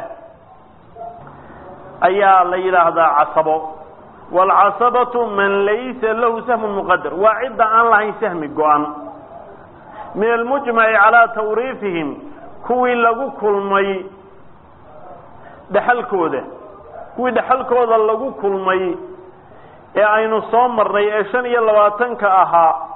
أيها الليلة هذا عصبه والعصبة من ليس له سهم مقدر وعد أن الله سهم القوان من المجمع على توريثهم كوي لغو كل مي دحل كوده كوي دحل كوده لغو كل مي أين صامر ريئشان يلواتنك أها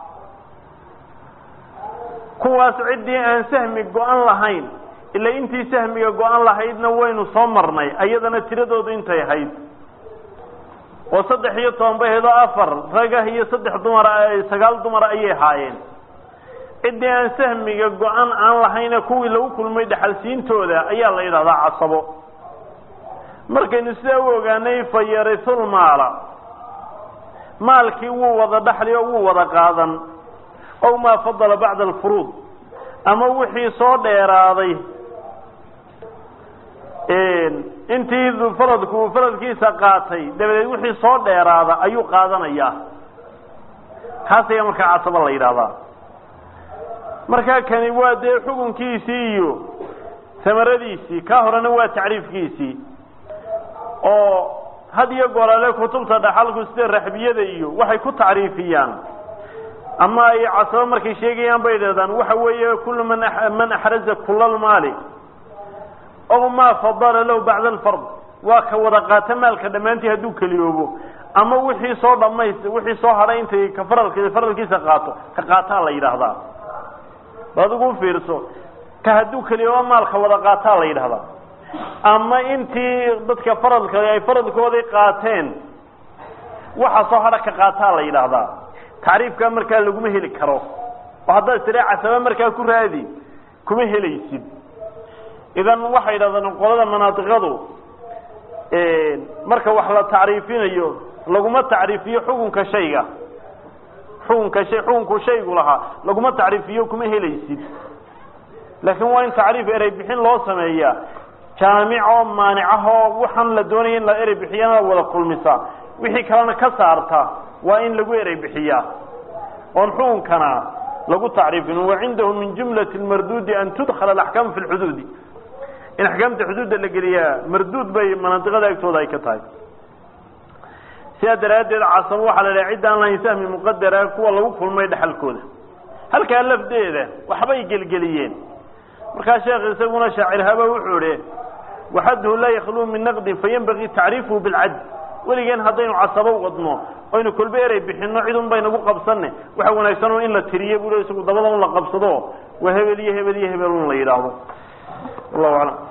كواس عدي أن سهم القوان لهين إلا أنتي سهمي قوان لهيدنا وين صمرني أيضا تردود أنتي هيد وصدح يطعم به هذا أفر رجع هي صدح دمر سجال دمر أي حاين إدي أن سهمي قوان عن لهينا كوي لو كل ما يدحلسين تودا أي الله إذا عصبه مركن نسوي جاني فيرث المال مالك هو وضع دحلي هو وضع قاضا أو ما فضل بعد الفروض أما وحي صاد إرادي intii idul faradku faradkiisa qaatay dabadeed wixii soo dheeraada ayuu qaadanaya kaasay marka casaba la yiraahdaa marka kani waa de xukunkiisii iyo samaradiisii ka horena waa tacriifkiisii oo hadiyo goolaale kutubta dhaxalku sida raxbiyada iyo waxay ku tacriifiyaan ama ay casaba markay sheegayaan bay yiraahdaan waxa weeye kullu man ahraza kullal maali أو ما فضل له بعد الفرض وكورقات مالك دمانتي هدو كليوبو أما وحي صور دميس وحي صور انتي كفرل كيسا كقاتا الله يرهضا هذا قول فيرسو كهدو كليوبو مالك ورقاتا الله يرهضا أما انتي ضد كفرل كودي قاتين وحا صور كقاتا الله يرهضا تعريف كامر كان لقومه لكرو وهذا سريع سبا مركا كل هذه كمه ليسيب إذن waxay yiraahdaan qolada manaaqiqadu marka wax la taariifinayo laguma taariifiyo xukunka shayga xukunku shaygu laha laguma taariifiyo kuma helaysid laakiin waa in taariif eray bixin loo sameeyaa jaamico maanicaho waxan la doonayay in la eray bixiyana wada kulmisa wixii kalena ka saarta waa in lagu eray bixiyaa on xukunkana lagu taariifin wa cindahu min jumlati almardud an tudkhal alahkam fi alhudud إن حكمت حدود اللي مردود بي مناطق ذاك توضع كتاي سيادة رادة عصبوح على العدة أن لا يساهم مقدرة كو الله وقف ما يدحل كوده هل كان لف ده وحبي قلقليين مركا شيخ يسمونه شاعر هبا وحوره وحده لا يخلو من نقد فينبغي تعريفه بالعد ولكن هذين عصبوا وضنوه وإن كل بيري بحنو عيدهم بين وقب صنه وحاولنا يسانون إلا تريب ولا يسقوا ضبطهم الله قبصدوه وهبليه الله يراضه الله أعلم